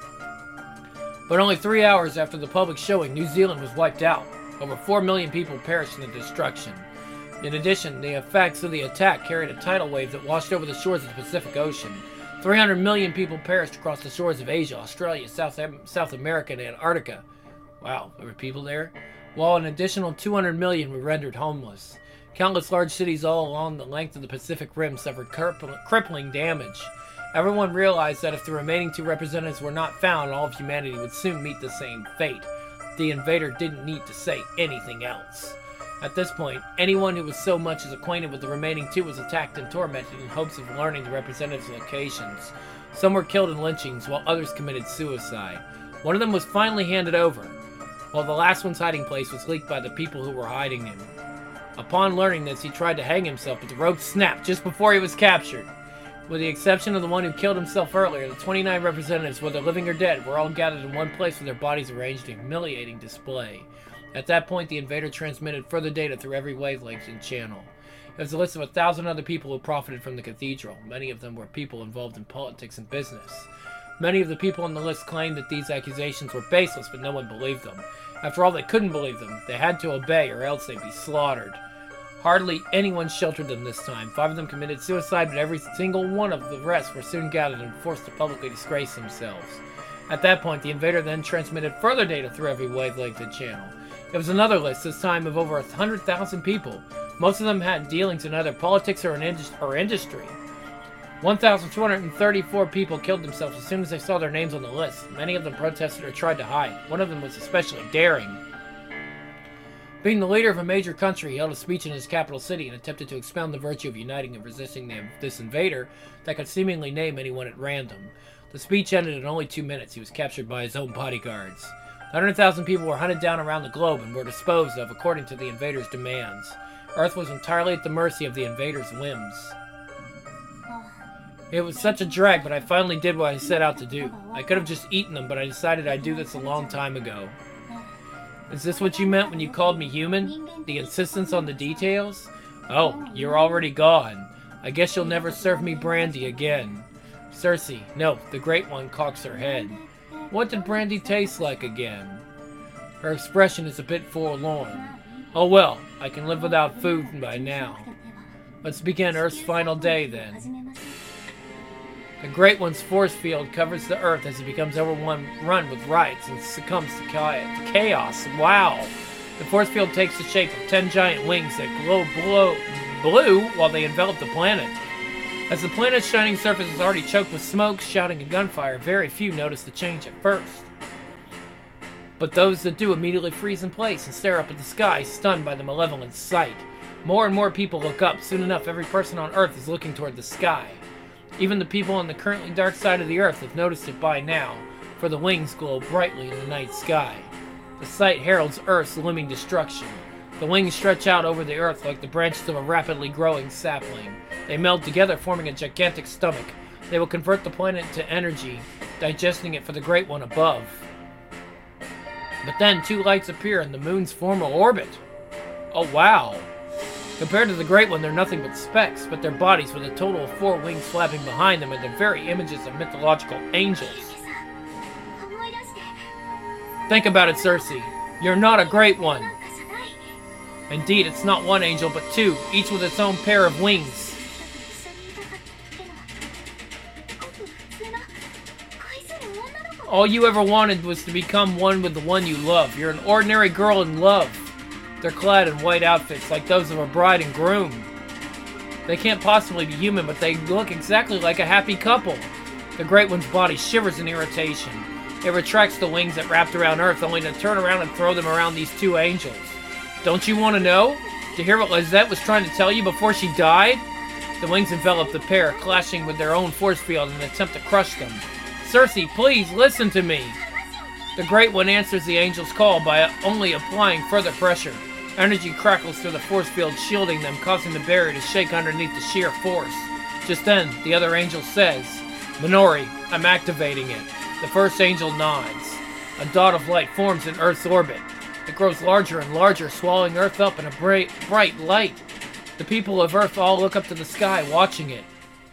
But only 3 hours after the public showing, New Zealand was wiped out. Over 4 million people perished in the destruction. In addition, the effects of the attack carried a tidal wave that washed over the shores of the Pacific Ocean. 300 million people perished across the shores of Asia, Australia, South America, and Antarctica. Wow, there were people there? While an additional 200 million were rendered homeless. Countless large cities all along the length of the Pacific Rim suffered crippling damage. Everyone realized that if the remaining 2 representatives were not found, all of humanity would soon meet the same fate. The invader didn't need to say anything else. At this point, anyone who was so much as acquainted with the remaining 2 was attacked and tormented in hopes of learning the representatives' locations. Some were killed in lynchings, while others committed suicide. One of them was finally handed over, while the last one's hiding place was leaked by the people who were hiding him. Upon learning this, he tried to hang himself, but the rope snapped just before he was captured. With the exception of the one who killed himself earlier, the 29 representatives, whether living or dead, were all gathered in one place with their bodies arranged in humiliating display. At that point, the invader transmitted further data through every wavelength and channel. It was a list of 1,000 other people who profited from the cathedral. Many of them were people involved in politics and business. Many of the people on the list claimed that these accusations were baseless, but no one believed them. After all, they couldn't believe them. They had to obey, or else they'd be slaughtered. Hardly anyone sheltered them this time. 5 of them committed suicide, but every single one of the rest were soon gathered and forced to publicly disgrace themselves. At that point, the invader then transmitted further data through every wavelength and channel. It was another list, this time of over 100,000 people. Most of them had dealings in either politics or industry. 1,234 people killed themselves as soon as they saw their names on the list. Many of them protested or tried to hide. One of them was especially daring. Being the leader of a major country, he held a speech in his capital city and attempted to expound the virtue of uniting and resisting this invader that could seemingly name anyone at random. The speech ended in only 2 minutes. He was captured by his own bodyguards. 100,000 people were hunted down around the globe and were disposed of according to the invader's demands. Earth was entirely at the mercy of the invader's whims. It was such a drag, but I finally did what I set out to do. I could have just eaten them, but I decided I'd do this a long time ago. Is this what you meant when you called me human? The insistence on the details? Oh, you're already gone. I guess you'll never serve me brandy again. Cersei, no, the Great One cocks her head. What did brandy taste like again? Her expression is a bit forlorn. Oh well, I can live without food by now. Let's begin Earth's final day then. The Great One's force field covers the Earth as it becomes overrun with riots and succumbs to chaos. Wow! The force field takes the shape of 10 giant wings that glow blue while they envelop the planet. As the planet's shining surface is already choked with smoke, shouting, and gunfire, very few notice the change at first. But those that do immediately freeze in place and stare up at the sky, stunned by the malevolent sight. More and more people look up. Soon enough, every person on Earth is looking toward the sky. Even the people on the currently dark side of the Earth have noticed it by now, for the wings glow brightly in the night sky. The sight heralds Earth's looming destruction. The wings stretch out over the Earth like the branches of a rapidly growing sapling. They meld together, forming a gigantic stomach. They will convert the planet into energy, digesting it for the Great One above. But then 2 lights appear in the moon's former orbit. Oh wow! Compared to the Great One, they're nothing but specks, but their bodies, with a total of 4 wings flapping behind them, are the very images of mythological angels. Think about it, Cersei. You're not a Great One. Indeed, it's not 1 angel, but 2, each with its own pair of wings. All you ever wanted was to become one with the one you love. You're an ordinary girl in love. They're clad in white outfits like those of a bride and groom. They can't possibly be human, but they look exactly like a happy couple. The Great One's body shivers in irritation. It retracts the wings that wrapped around Earth, only to turn around and throw them around these 2 angels. Don't you want to know? To hear what Lizette was trying to tell you before she died? The wings envelop the pair, clashing with their own force field in an attempt to crush them. Cersei, please listen to me. The Great One answers the angel's call by only applying further pressure. Energy crackles through the force field, shielding them, causing the barrier to shake underneath the sheer force. Just then, the other angel says, Minori, I'm activating it. The first angel nods. A dot of light forms in Earth's orbit. It grows larger and larger, swallowing Earth up in a bright light. The people of Earth all look up to the sky, watching it.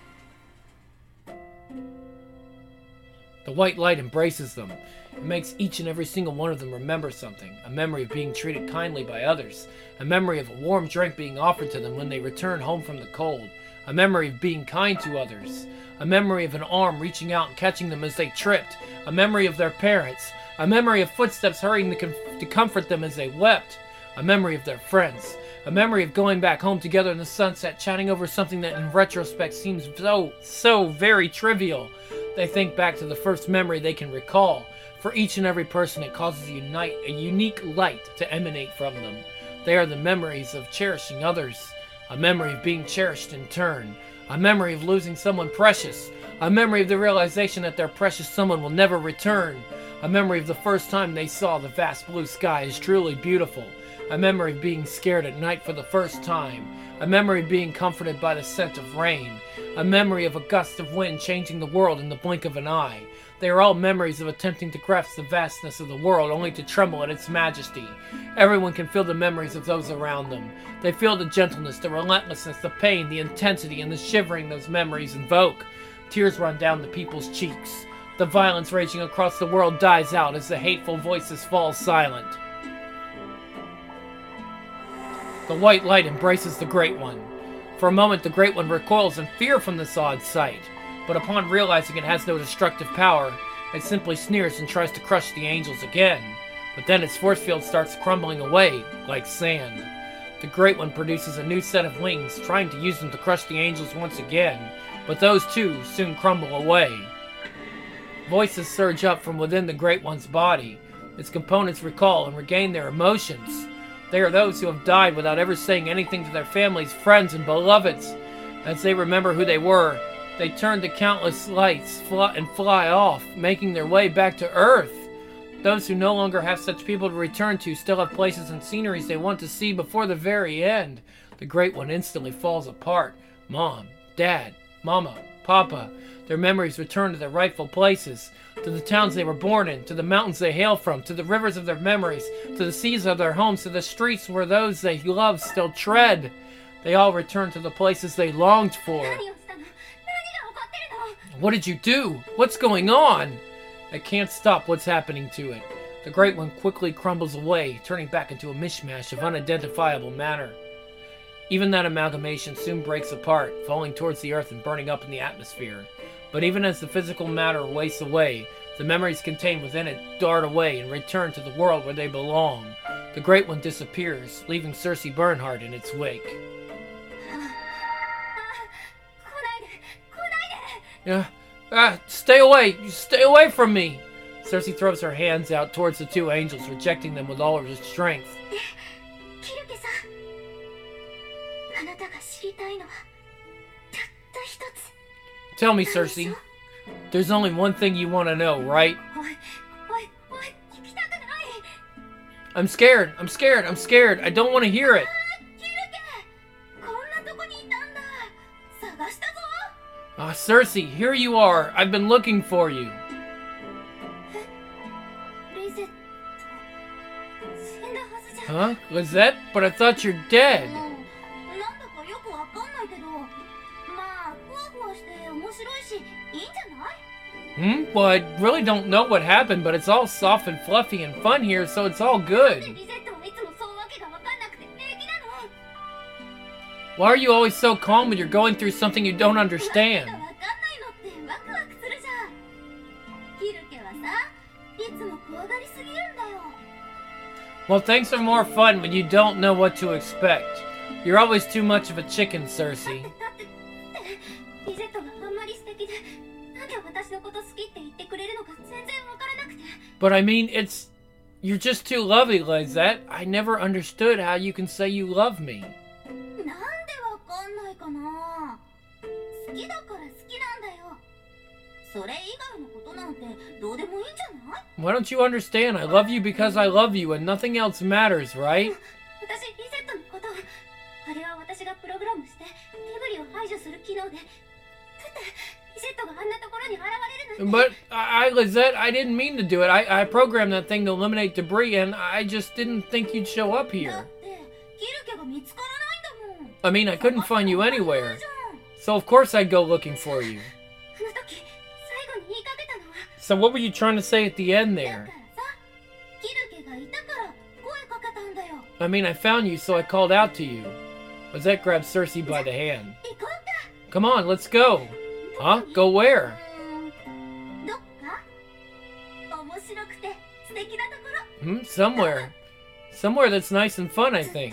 The white light embraces them. It makes each and every single one of them remember something. A memory of being treated kindly by others. A memory of a warm drink being offered to them when they return home from the cold. A memory of being kind to others. A memory of an arm reaching out and catching them as they tripped. A memory of their parents. A memory of footsteps hurrying to comfort them as they wept. A memory of their friends. A memory of going back home together in the sunset, chatting over something that in retrospect seems so very trivial. They think back to the first memory they can recall. For each and every person, it causes a unique light to emanate from them. They are the memories of cherishing others. A memory of being cherished in turn. A memory of losing someone precious. A memory of the realization that their precious someone will never return. A memory of the first time they saw the vast blue sky is truly beautiful. A memory of being scared at night for the first time. A memory of being comforted by the scent of rain. A memory of a gust of wind changing the world in the blink of an eye. They are all memories of attempting to grasp the vastness of the world only to tremble at its majesty. Everyone can feel the memories of those around them. They feel the gentleness, the relentlessness, the pain, the intensity, and the shivering those memories invoke. Tears run down the people's cheeks. The violence raging across the world dies out as the hateful voices fall silent. The white light embraces the Great One. For a moment, the Great One recoils in fear from this odd sight. But upon realizing it has no destructive power, it simply sneers and tries to crush the angels again. But then its force field starts crumbling away, like sand. The Great One produces a new set of wings, trying to use them to crush the angels once again. but those too soon crumble away. Voices surge up from within the Great One's body. Its components recall and regain their emotions. They are those who have died without ever saying anything to their families, friends, and beloveds. As they remember who they were, they turn to countless lights and fly off, making their way back to Earth. Those who no longer have such people to return to still have places and sceneries they want to see before the very end. The Great One instantly falls apart. Mom, Dad, Mama, Papa. Their memories return to their rightful places, to the towns they were born in, to the mountains they hail from, to the rivers of their memories, to the seas of their homes, to the streets where those they love still tread. They all return to the places they longed for. What did you do? What's going on? I can't stop what's happening to it. The Great One quickly crumbles away, turning back into a mishmash of unidentifiable matter. Even that amalgamation soon breaks apart, falling towards the earth and burning up in the atmosphere. But even as the physical matter wastes away, the memories contained within it dart away and return to the world where they belong. The Great One disappears, leaving Circe Bernhardt in its wake. Stay away! Stay away from me! Circe throws her hands out towards the two angels, rejecting them with all of her strength. Tell me, Circe. There's only one thing you want to know, right? I'm scared. I'm scared. I'm scared. I don't want to hear it. Circe, here you are. I've been looking for you. Huh? Lisette? But I thought you're dead. Well, I really don't know what happened, but it's all soft and fluffy and fun here, so it's all good. Why are you always so calm when you're going through something you don't understand? Well, things are more fun when you don't know what to expect. You're always too much of a chicken, Circe. But I mean, you're just too lovely, Lisette. I never understood how you can say you love me. Why don't you understand? I love you because I love you and nothing else matters, right? But Lisette, I didn't mean to do it. I programmed that thing to eliminate debris and I just didn't think you'd show up here. I mean, I couldn't find you anywhere. So of course I'd go looking for you. So what were you trying to say at the end there? I mean, I found you, so I called out to you. Lisette grabbed Circe by the hand. Come on, let's go. Huh? Go where? Somewhere. Somewhere that's nice and fun, I think.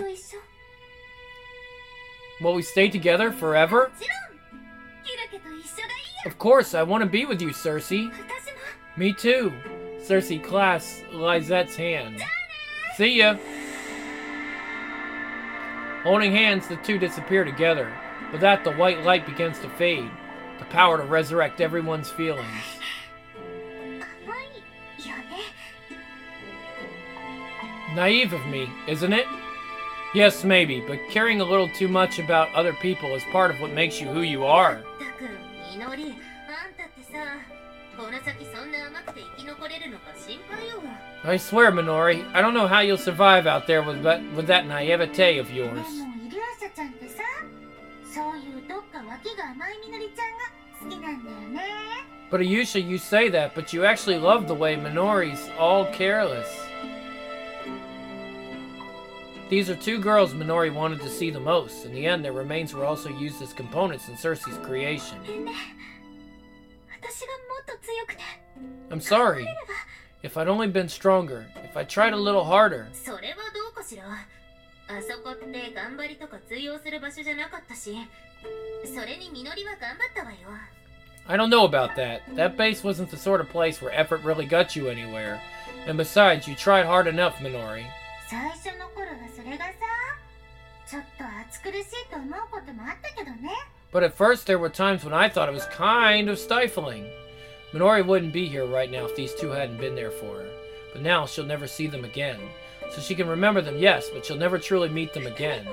Will we stay together forever? Of course, I want to be with you, Circe. Me too. Circe clasps Lisette's hand. See ya. Holding hands, the two disappear together. With that, the white light begins to fade. The power to resurrect everyone's feelings. Naive of me, isn't it? Yes, maybe, but caring a little too much about other people is part of what makes you who you are. I swear, Minori, I don't know how you'll survive out there with that naivete of yours. But Ayusha, you say that, but you actually love the way Minori's all careless. These are two girls Minori wanted to see the most. In the end, their remains were also used as components in Circe's creation. I'm sorry. If I'd only been stronger, if I tried a little harder. それにみのりは頑張ったわよ。 I don't know about that. That base wasn't the sort of place where effort really got you anywhere. And besides, you tried hard enough, Minori. 最初の頃はそれがさ、ちょっと暑苦しいと思うこともあったけどね。 But at first, there were times when I thought it was kind of stifling. Minori wouldn't be here right now if these two hadn't been there for her. But now she'll never see them again. So she can remember them, yes, but she'll never truly meet them again.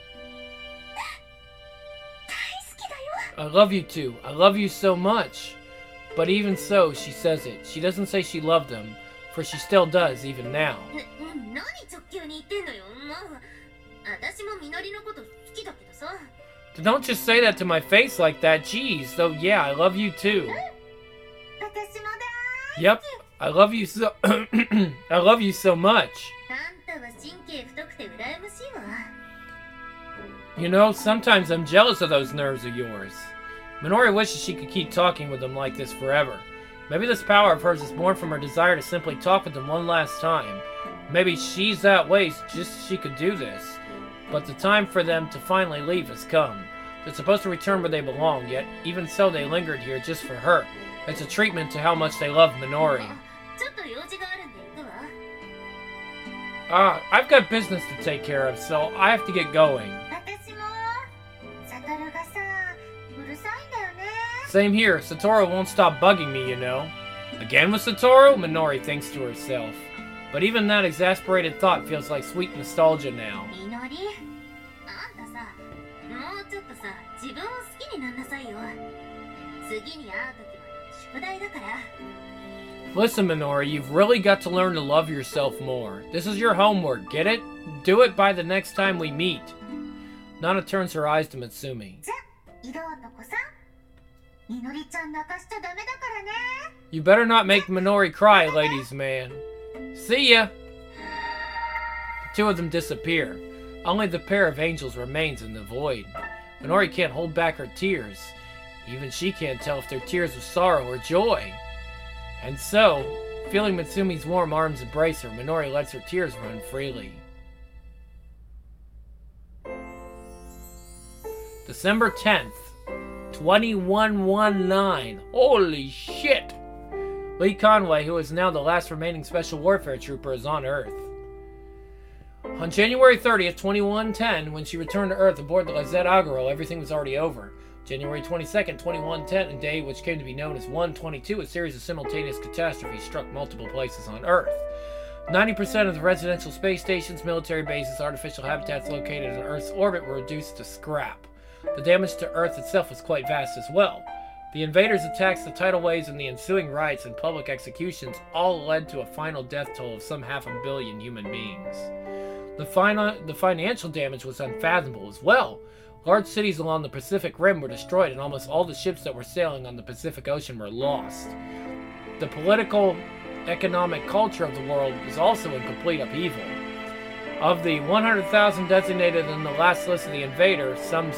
大好きだよ。 I love you too. I love you so much. But even so, she says it. She doesn't say she loved them, for she still does, even now. 何直球に言ってんのよ。もう私もみのりのこと好きだけどさ。 Don't just say that to my face like that. Jeez, though, yeah, I love you too. 私もだ。 Yep, I love you so... I love you so much. あんたは神経太くて羨ましいわ。 You know, sometimes I'm jealous of those nerves of yours. Minori wishes she could keep talking with them like this forever. Maybe this power of hers is born from her desire to simply talk with them one last time. Maybe she's that way just so she could do this. But the time for them to finally leave has come. They're supposed to return where they belong, yet even so they lingered here just for her. It's a treatment to how much they love Minori. ちょっと用事があるんで行くわ。 I've got business to take care of, so I have to get going. 私もサトルがさ、うるさいんだよね。 Same here. Satoru won't stop bugging me, you know. Again with Satoru? Minori thinks to herself. But even that exasperated thought feels like sweet nostalgia now. みのり、あんたさ、もうちょっとさ、自分を好きになんなさいよ。次に会う時まで宿題だから。 Listen, Minori, you've really got to learn to love yourself more. This is your homework, get it? Do it by the next time we meet. Nana turns her eyes to Mitsumi. じゃ、色男さん。みのりちゃん泣かしちゃダメだからね。 You better not make Minori cry, ladies man. See ya! The two of them disappear. Only the pair of angels remains in the void. Minori can't hold back her tears. Even she can't tell if they're tears of sorrow or joy. And so, feeling Mitsumi's warm arms embrace her, Minori lets her tears run freely. December 10th, 2119. Holy shit! Lee Conway, who is now the last remaining Special Warfare Trooper, is on Earth. On January 30th, 2110, when she returned to Earth aboard the Lazette Agaro, everything was already over. January 22nd, 2110, a day which came to be known as 122, a series of simultaneous catastrophes struck multiple places on Earth. 90% of the residential space stations, military bases, artificial habitats located in Earth's orbit were reduced to scrap. The damage to Earth itself was quite vast as well. The invaders' attacks, the tidal waves, and the ensuing riots and public executions all led to a final death toll of some 500 million human beings. The financial damage was unfathomable as well. Large cities along the Pacific Rim were destroyed, and almost all the ships that were sailing on the Pacific Ocean were lost. The political, economic culture of the world was also in complete upheaval. Of the 100,000 designated in the last list of the invaders, some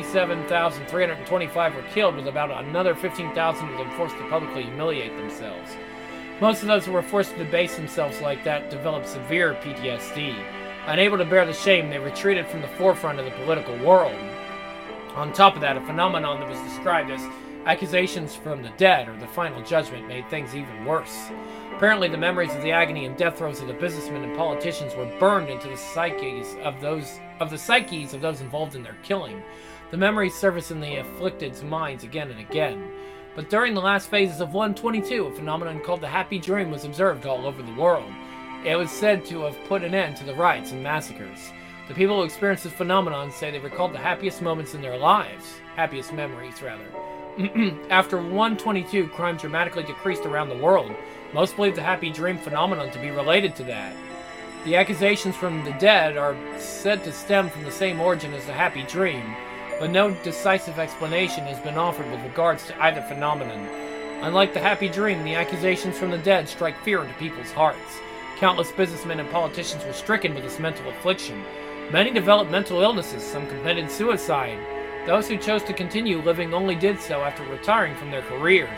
67,325 were killed, with about another 15,000 of them forced to publicly humiliate themselves. Most of those who were forced to debase themselves like that developed severe PTSD. Unable to bear the shame, they retreated from the forefront of the political world. On top of that, a phenomenon that was described as accusations from the dead, or the final judgment, made things even worse. Apparently, the memories of the agony and death throes of the businessmen and politicians were burned into the psyches of those involved in their killing. The memories surface in the afflicted's minds again and again. But during the last phases of 122, a phenomenon called the Happy Dream was observed all over the world. It was said to have put an end to the riots and massacres. The people who experienced this phenomenon say they recalled the happiest moments in their lives. Happiest memories, rather. After 122, crime dramatically decreased around the world. Most believe the Happy Dream phenomenon to be related to that. The accusations from the dead are said to stem from the same origin as the Happy Dream, but no decisive explanation has been offered with regards to either phenomenon. Unlike the Happy Dream, the accusations from the dead strike fear into people's hearts. Countless businessmen and politicians were stricken with this mental affliction. Many developed mental illnesses, some committed suicide. Those who chose to continue living only did so after retiring from their careers.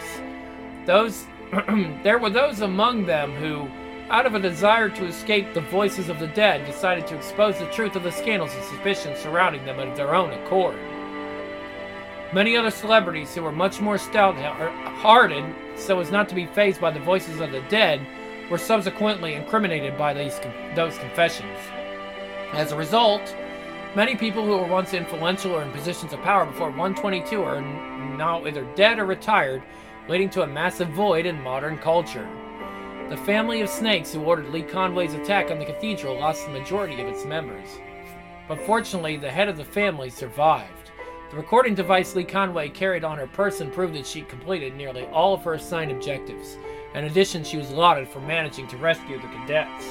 There were those among them who, out of a desire to escape the voices of the dead, decided to expose the truth of the scandals and suspicions surrounding them of their own accord. Many other celebrities who were much more stout-hearted, so as not to be fazed by the voices of the dead, were subsequently incriminated by those confessions. As a result, many people who were once influential or in positions of power before 122 are now either dead or retired, leading to a massive void in modern culture. The family of Snakes who ordered Lee Conway's attack on the cathedral lost the majority of its members. But fortunately, the head of the family survived. The recording device Lee Conway carried on her person proved that she completed nearly all of her assigned objectives. In addition, she was lauded for managing to rescue the cadets.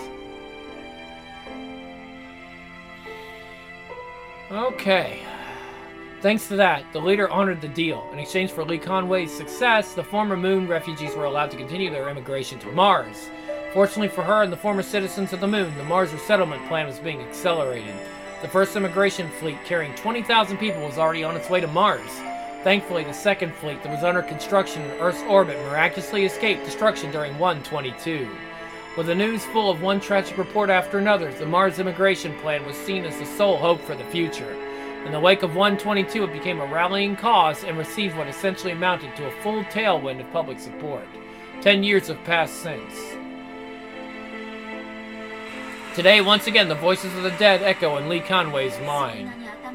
Okay. Thanks to that, the leader honored the deal. In exchange for Lee Conway's success, the former Moon refugees were allowed to continue their immigration to Mars. Fortunately for her and the former citizens of the Moon, the Mars resettlement plan was being accelerated. The first immigration fleet carrying 20,000 people was already on its way to Mars. Thankfully, the second fleet that was under construction in Earth's orbit miraculously escaped destruction during 122. With the news full of one tragic report after another, the Mars immigration plan was seen as the sole hope for the future. In the wake of 122, it became a rallying cause and received what essentially amounted to a full tailwind of public support. 10 years have passed since. Today, once again, the voices of the dead echo in Lee Conway's mind.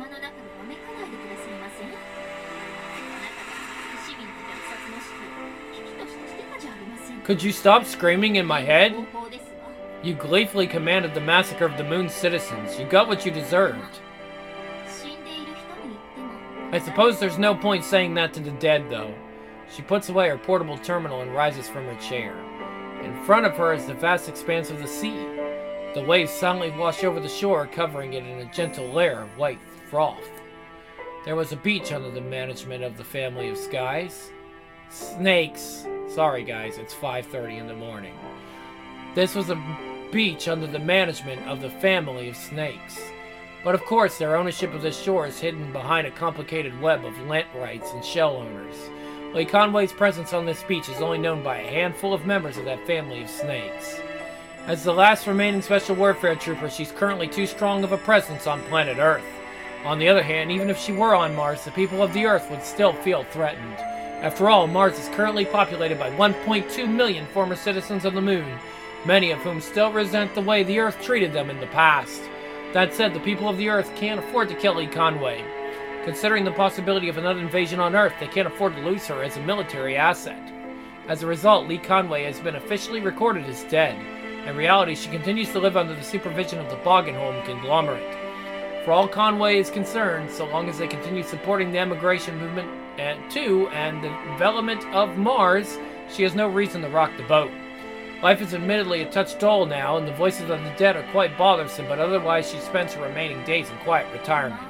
Could you stop screaming in my head? You gleefully commanded the massacre of the Moon's citizens. You got what you deserved. I suppose there's no point saying that to the dead, though. She puts away her portable terminal and rises from her chair. In front of her is the vast expanse of the sea. The waves silently wash over the shore, covering it in a gentle layer of white froth. There was a beach under the management of the family of Skies. Snakes. Sorry guys, it's 5:30 in the morning. This was a beach under the management of the family of Snakes. But of course, their ownership of this shore is hidden behind a complicated web of land rights and shell owners. Lee Conway's presence on this beach is only known by a handful of members of that family of Snakes. As the last remaining Special Warfare Trooper, she's currently too strong of a presence on planet Earth. On the other hand, even if she were on Mars, the people of the Earth would still feel threatened. After all, Mars is currently populated by 1.2 million former citizens of the Moon, many of whom still resent the way the Earth treated them in the past. That said, the people of the Earth can't afford to kill Lee Conway. Considering the possibility of another invasion on Earth, they can't afford to lose her as a military asset. As a result, Lee Conway has been officially recorded as dead. In reality, she continues to live under the supervision of the Boggenholm conglomerate. For all Conway is concerned, so long as they continue supporting the emigration movement and the development of Mars, she has no reason to rock the boat. Life is admittedly a touch dull now, and the voices of the dead are quite bothersome, but otherwise she spends her remaining days in quiet retirement.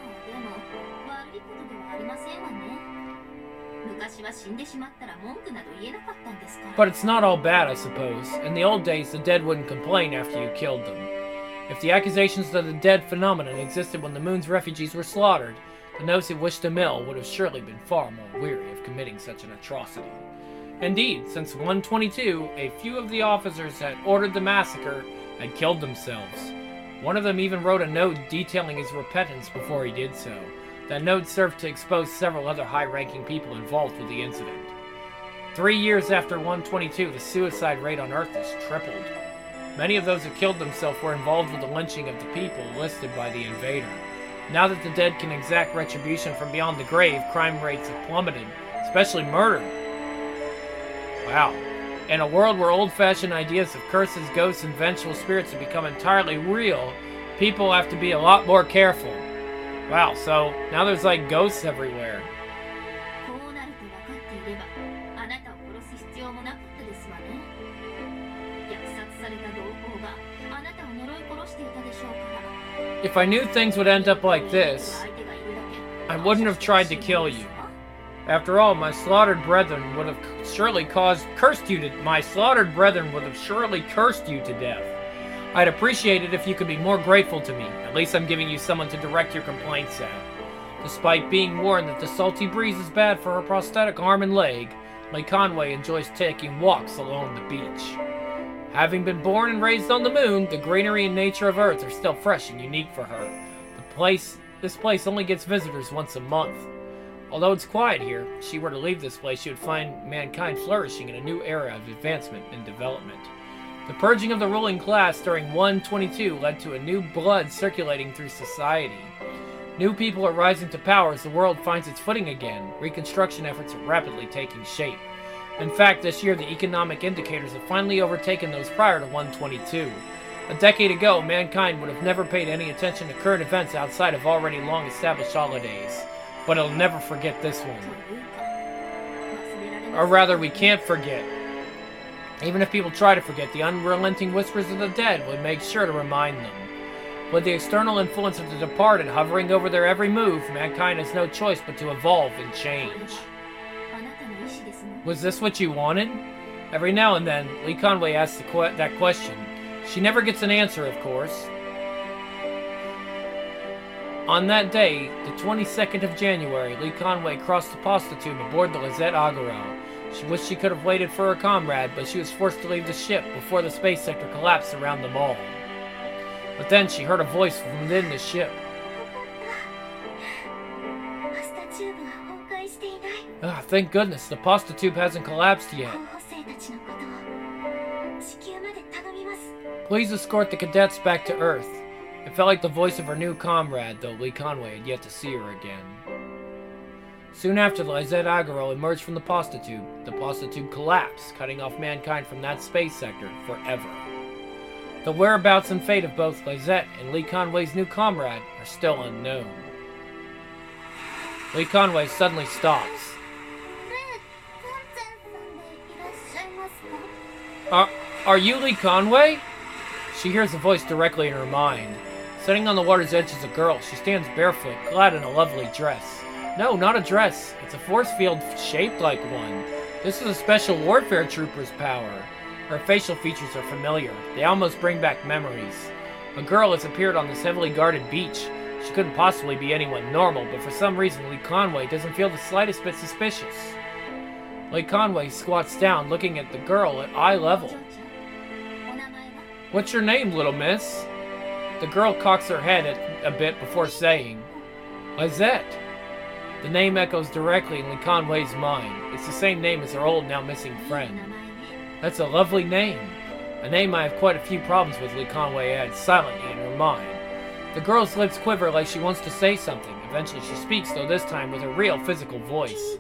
But it's not all bad, I suppose. In the old days, the dead wouldn't complain after you killed them. If the accusations of the dead phenomenon existed when the Moon's refugees were slaughtered, then those who wished them ill would have surely been far more weary of committing such an atrocity. Indeed, since 122, a few of the officers that ordered the massacre had killed themselves. One of them even wrote a note detailing his repentance before he did so. That note served to expose several other high-ranking people involved with the incident. 3 years after 122, the suicide rate on Earth has tripled. Many of those who killed themselves were involved with the lynching of the people listed by the invader. Now that the dead can exact retribution from beyond the grave, crime rates have plummeted, especially murder. Wow. In a world where old-fashioned ideas of curses, ghosts, and vengeful spirits have become entirely real, people have to be a lot more careful. Wow, so now there's like ghosts everywhere. If I knew things would end up like this, I wouldn't have tried to kill you. After all, my slaughtered brethren would have surely cursed you to death. I'd appreciate it if you could be more grateful to me. At least I'm giving you someone to direct your complaints at. Despite being warned that the salty breeze is bad for her prosthetic arm and leg, Lee Conway enjoys taking walks along the beach. Having been born and raised on the Moon, the greenery and nature of Earth are still fresh and unique for her. This place only gets visitors once a month. Although it's quiet here, if she were to leave this place, she would find mankind flourishing in a new era of advancement and development. The purging of the ruling class during 122 led to a new blood circulating through society. New people are rising to power as the world finds its footing again. Reconstruction efforts are rapidly taking shape. In fact, this year the economic indicators have finally overtaken those prior to 122. A decade ago, mankind would have never paid any attention to current events outside of already long-established holidays. But it'll never forget this one. Or rather, we can't forget. Even if people try to forget, the unrelenting whispers of the dead would make sure to remind them. With the external influence of the departed hovering over their every move, mankind has no choice but to evolve and change. Was this what you wanted? Every now and then, Lee Conway asks that question. She never gets an answer, of course. On that day, the 22nd of January, Lee Conway crossed the pasta tube aboard the Lisette Agaro. She wished she could have waited for her comrade, but she was forced to leave the ship before the space sector collapsed around them all. But then she heard a voice from within the ship. Ah, thank goodness, the pasta tube hasn't collapsed yet. Please escort the cadets back to Earth. It felt like the voice of her new comrade, though Lee Conway had yet to see her again. Soon after the Lisette Agaro emerged from the pasta tube collapsed, cutting off mankind from that space sector forever. The whereabouts and fate of both Lisette and Lee Conway's new comrade are still unknown. Lee Conway suddenly stops. Are you Lee Conway? She hears a voice directly in her mind. Sitting on the water's edge is a girl. She stands barefoot, clad in a lovely dress. No, not a dress. It's a force field shaped like one. This is a special warfare trooper's power. Her facial features are familiar. They almost bring back memories. A girl has appeared on this heavily guarded beach. She couldn't possibly be anyone normal, but for some reason Lee Conway doesn't feel the slightest bit suspicious. Lee Conway squats down, looking at the girl at eye level. What's your name, little miss? The girl cocks her head a bit before saying, Lisette. The name echoes directly in Lee Conway's mind. It's the same name as her old, now missing friend. That's a lovely name. A name I have quite a few problems with, Lee Conway adds silently in her mind. The girl's lips quiver like she wants to say something. Eventually she speaks, though this time with a real physical voice.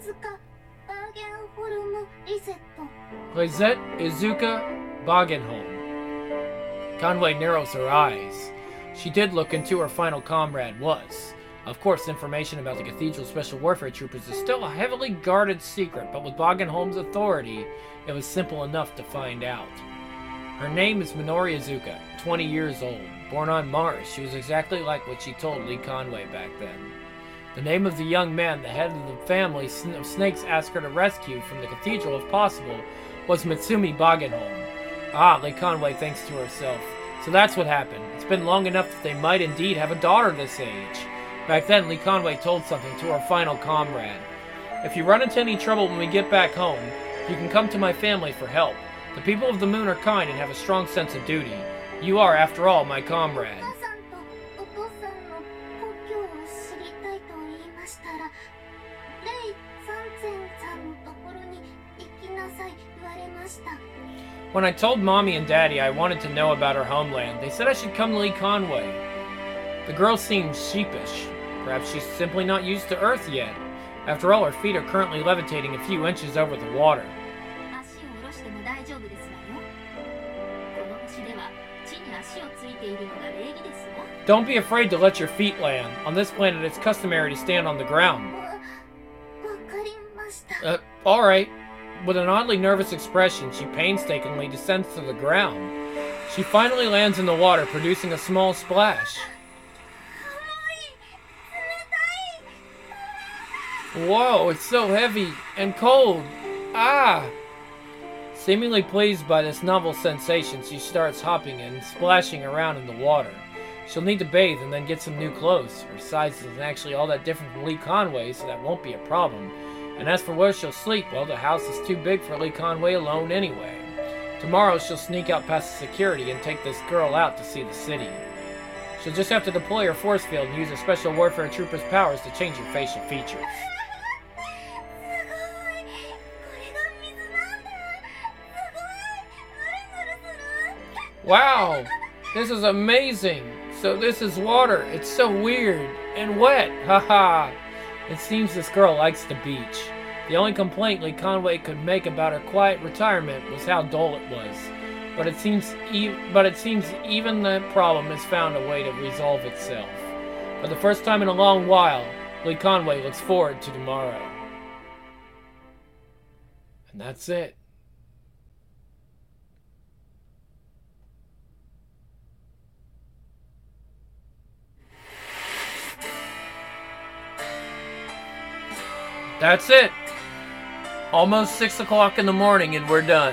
Lisette Izuka Bagenholm. Conway narrows her eyes. She did look into her final comrade was. Of course, information about the Cathedral Special Warfare Troopers is still a heavily guarded secret, but with Bagenholm's authority, it was simple enough to find out. Her name is Minori Izuka, 20 years old. Born on Mars, she was exactly like what she told Lee Conway back then. The name of the young man, the head of the family of snakes asked her to rescue from the cathedral if possible, was Mitsumi Bagenholm. Ah, Lee Conway thinks to herself. So that's what happened. It's been long enough that they might indeed have a daughter this age. Back then, Lee Conway told something to her final comrade. If you run into any trouble when we get back home, you can come to my family for help. The people of the moon are kind and have a strong sense of duty. You are, after all, my comrade. When I told Mommy and Daddy I wanted to know about our homeland, they said I should come to Lee Conway. The girl seemed sheepish. Perhaps she's simply not used to Earth yet. After all, her feet are currently levitating a few inches over the water. Don't be afraid to let your feet land. On this planet, it's customary to stand on the ground. Alright. With an oddly nervous expression, she painstakingly descends to the ground. She finally lands in the water, producing a small splash. Whoa, it's so heavy and cold. Ah! Seemingly pleased by this novel sensation, she starts hopping and splashing around in the water. She'll need to bathe and then get some new clothes. Her size isn't actually all that different from Lee Conway, so that won't be a problem. And as for where she'll sleep, well, the house is too big for Lee Conway alone anyway. Tomorrow she'll sneak out past the security and take this girl out to see the city. She'll just have to deploy her force field and use her special warfare trooper's powers to change her facial features. Wow, this is amazing. So this is water. It's so weird and wet. Haha. It seems this girl likes the beach. The only complaint Lee Conway could make about her quiet retirement was how dull it was. But it seems even the problem has found a way to resolve itself. For the first time in a long while, Lee Conway looks forward to tomorrow. And that's it. That's it. Almost 6 o'clock in the morning and we're done.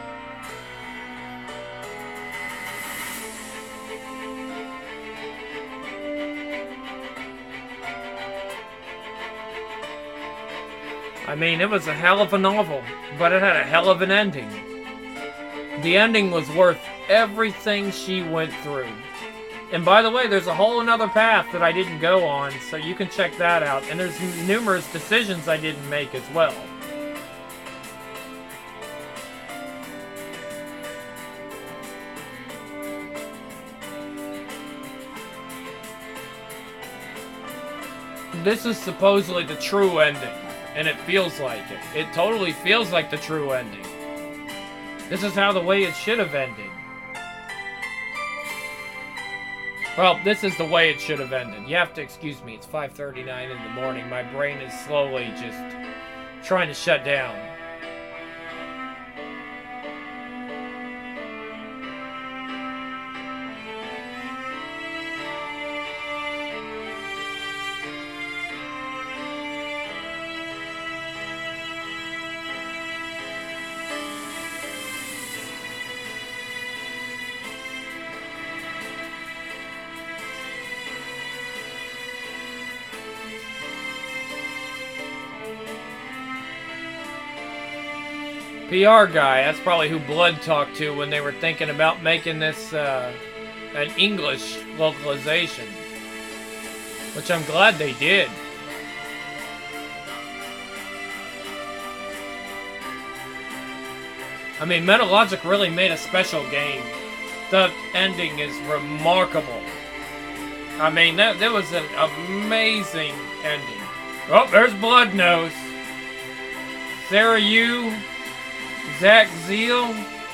I mean, it was a hell of a novel, but it had a hell of an ending. The ending was worth everything she went through. And by the way, there's a whole another path that I didn't go on, so you can check that out. And there's numerous decisions I didn't make as well. This is supposedly the true ending, and it feels like it. It totally feels like the true ending. This is how the way it should have ended. Well, this is the way it should have ended. You have to excuse me, it's 5:39 in the morning. My brain is slowly just trying to shut down. PR guy, that's probably who Blood talked to when they were thinking about making this an English localization. Which I'm glad they did. I mean, Metalogic really made a special game. The ending is remarkable. I mean, that was an amazing ending. Oh, there's Blood Nose. Sarah Yu. Zach Zeal?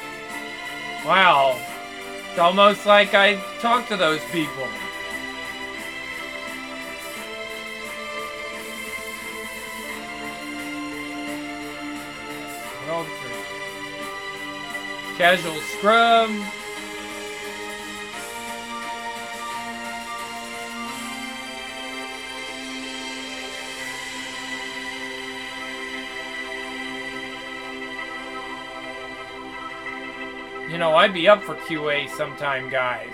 Wow. It's almost like I talked to those people. Casual Scrub. You know, I'd be up for QA sometime, guys.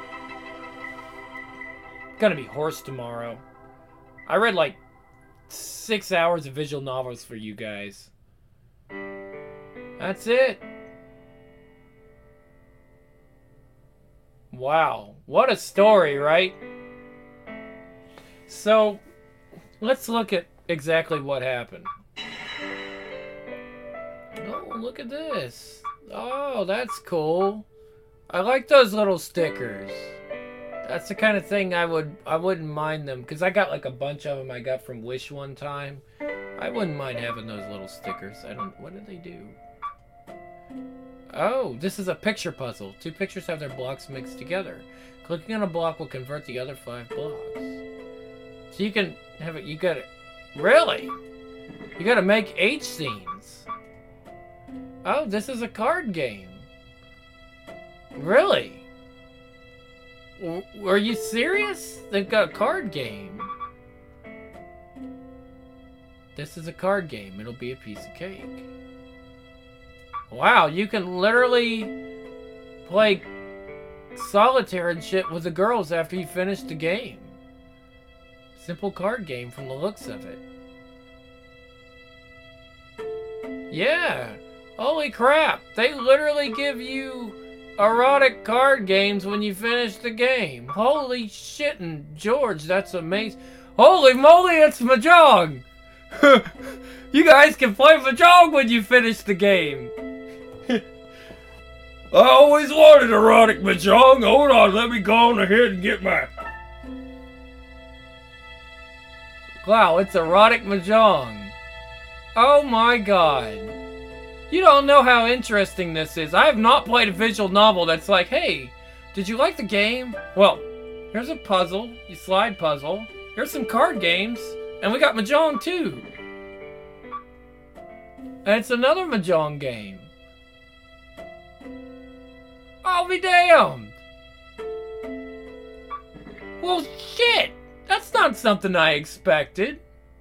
Gonna be hoarse tomorrow. I read like 6 hours of visual novels for you guys. That's it. Wow, what a story, right? So, let's look at exactly what happened. Oh, look at this. Oh, that's cool. I like those little stickers. That's the kind of thing I wouldn't mind them, because I got like a bunch of them I got from Wish one time. I wouldn't mind having those little stickers. What do they do? Oh, this is a picture puzzle. 2 pictures have their blocks mixed together. Clicking on a block will convert the other 5 blocks. So you can have it, really? You gotta make H scenes. Oh, this is a card game. Really? Are you serious? They've got a card game. This is a card game. It'll be a piece of cake. Wow, you can literally play solitaire and shit with the girls after you finish the game. Simple card game from the looks of it. Yeah. Holy crap. They literally give you erotic card games when you finish the game. Holy shit, and George, that's amazing. Holy moly, it's Mahjong! You guys can play Mahjong when you finish the game. I always wanted erotic mahjong. Hold on, let me go on ahead and get my... Wow, it's erotic mahjong. Oh my god. You don't know how interesting this is. I have not played a visual novel that's like, hey, did you like the game? Well, here's a puzzle. You slide puzzle. Here's some card games. And we got mahjong too. And it's another mahjong game. I'll be damned. Well, shit. That's not something I expected.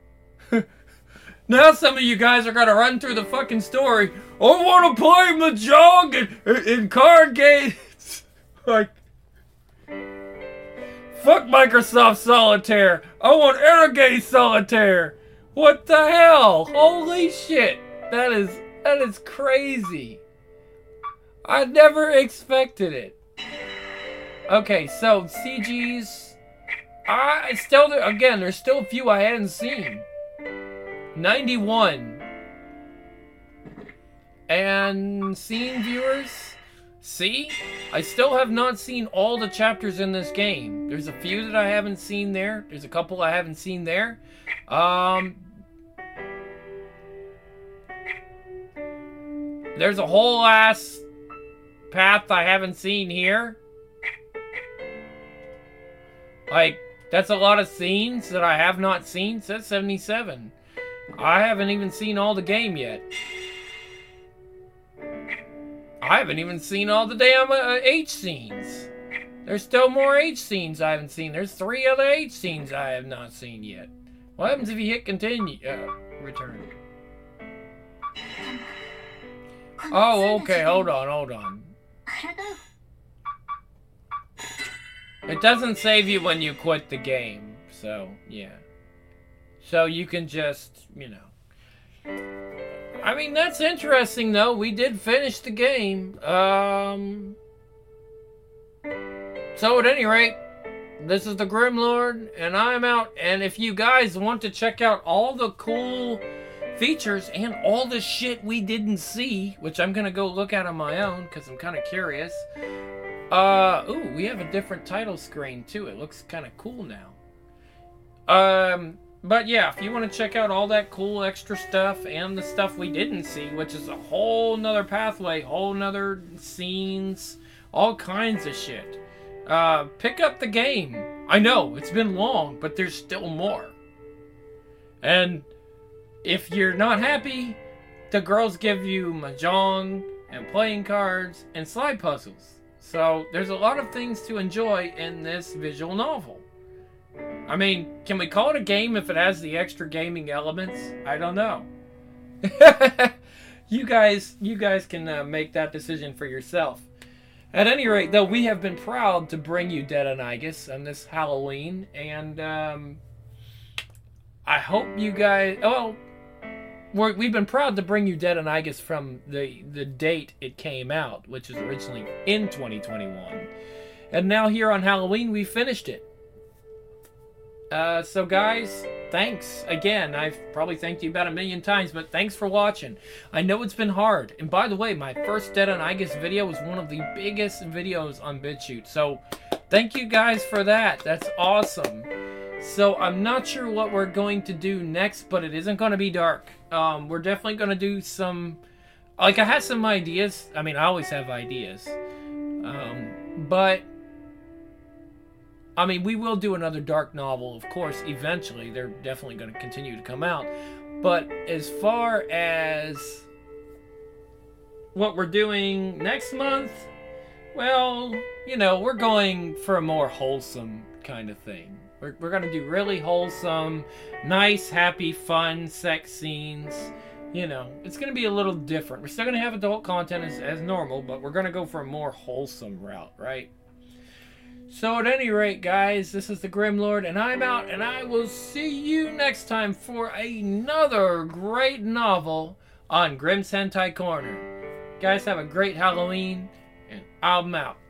Now some of you guys are gonna run through the fucking story. I want to play mahjong and card games. Like, fuck Microsoft Solitaire. I want Intergame Solitaire. What the hell? Holy shit. That is crazy. I never expected it. Okay, so CGs. Again, there's still a few I hadn't seen. 91. And seen viewers? See? I still have not seen all the chapters in this game. There's a few that I haven't seen there. There's a couple I haven't seen there. There's a whole ass path I haven't seen here. Like, that's a lot of scenes that I have not seen. It says 77. I haven't even seen all the game yet. I haven't even seen all the damn H scenes. There's still more H scenes I haven't seen. There's 3 other H scenes I have not seen yet. What happens if you hit continue? Return. Oh, okay. Hold on. It doesn't save you when you quit the game. So, yeah. So you can just, you know. I mean, that's interesting, though. We did finish the game. So, at any rate, this is the Grimlord, and I'm out. And if you guys want to check out all the cool features and all the shit we didn't see, which I'm going to go look at on my own, because I'm kind of curious. Ooh, we have a different title screen, too. It looks kind of cool now. But yeah, if you want to check out all that cool extra stuff and the stuff we didn't see, which is a whole nother pathway, whole nother scenes, all kinds of shit, pick up the game. I know, it's been long, but there's still more. And if you're not happy, the girls give you mahjong and playing cards and slide puzzles. So there's a lot of things to enjoy in this visual novel. I mean, can we call it a game if it has the extra gaming elements? I don't know. You guys can make that decision for yourself. At any rate, though, we have been proud to bring you Dead on Aegis on this Halloween, and I hope you guys... Well, we've been proud to bring you Dead on Aegis from the date it came out, which is originally in 2021. And now here on Halloween, we finished it. So guys, thanks again. I've probably thanked you about 1,000,000 times, but thanks for watching. I know it's been hard. And by the way, my first Dead on Aegis video was one of the biggest videos on BitChute. So thank you guys for that. That's awesome. So I'm not sure what we're going to do next, but it isn't going to be dark. We're definitely going to do some... Like, I had some ideas. I mean, I always have ideas. But... I mean, we will do another dark novel, of course, eventually. They're definitely going to continue to come out. But as far as what we're doing next month, well, you know, we're going for a more wholesome kind of thing. We're going to do really wholesome, nice, happy, fun sex scenes. You know, it's going to be a little different. We're still going to have adult content as normal, but we're going to go for a more wholesome route, right? So at any rate, guys, this is the Grimlord, and I'm out, and I will see you next time for another great novel on Grim's Hentai Corner. Guys, have a great Halloween, and I'm out.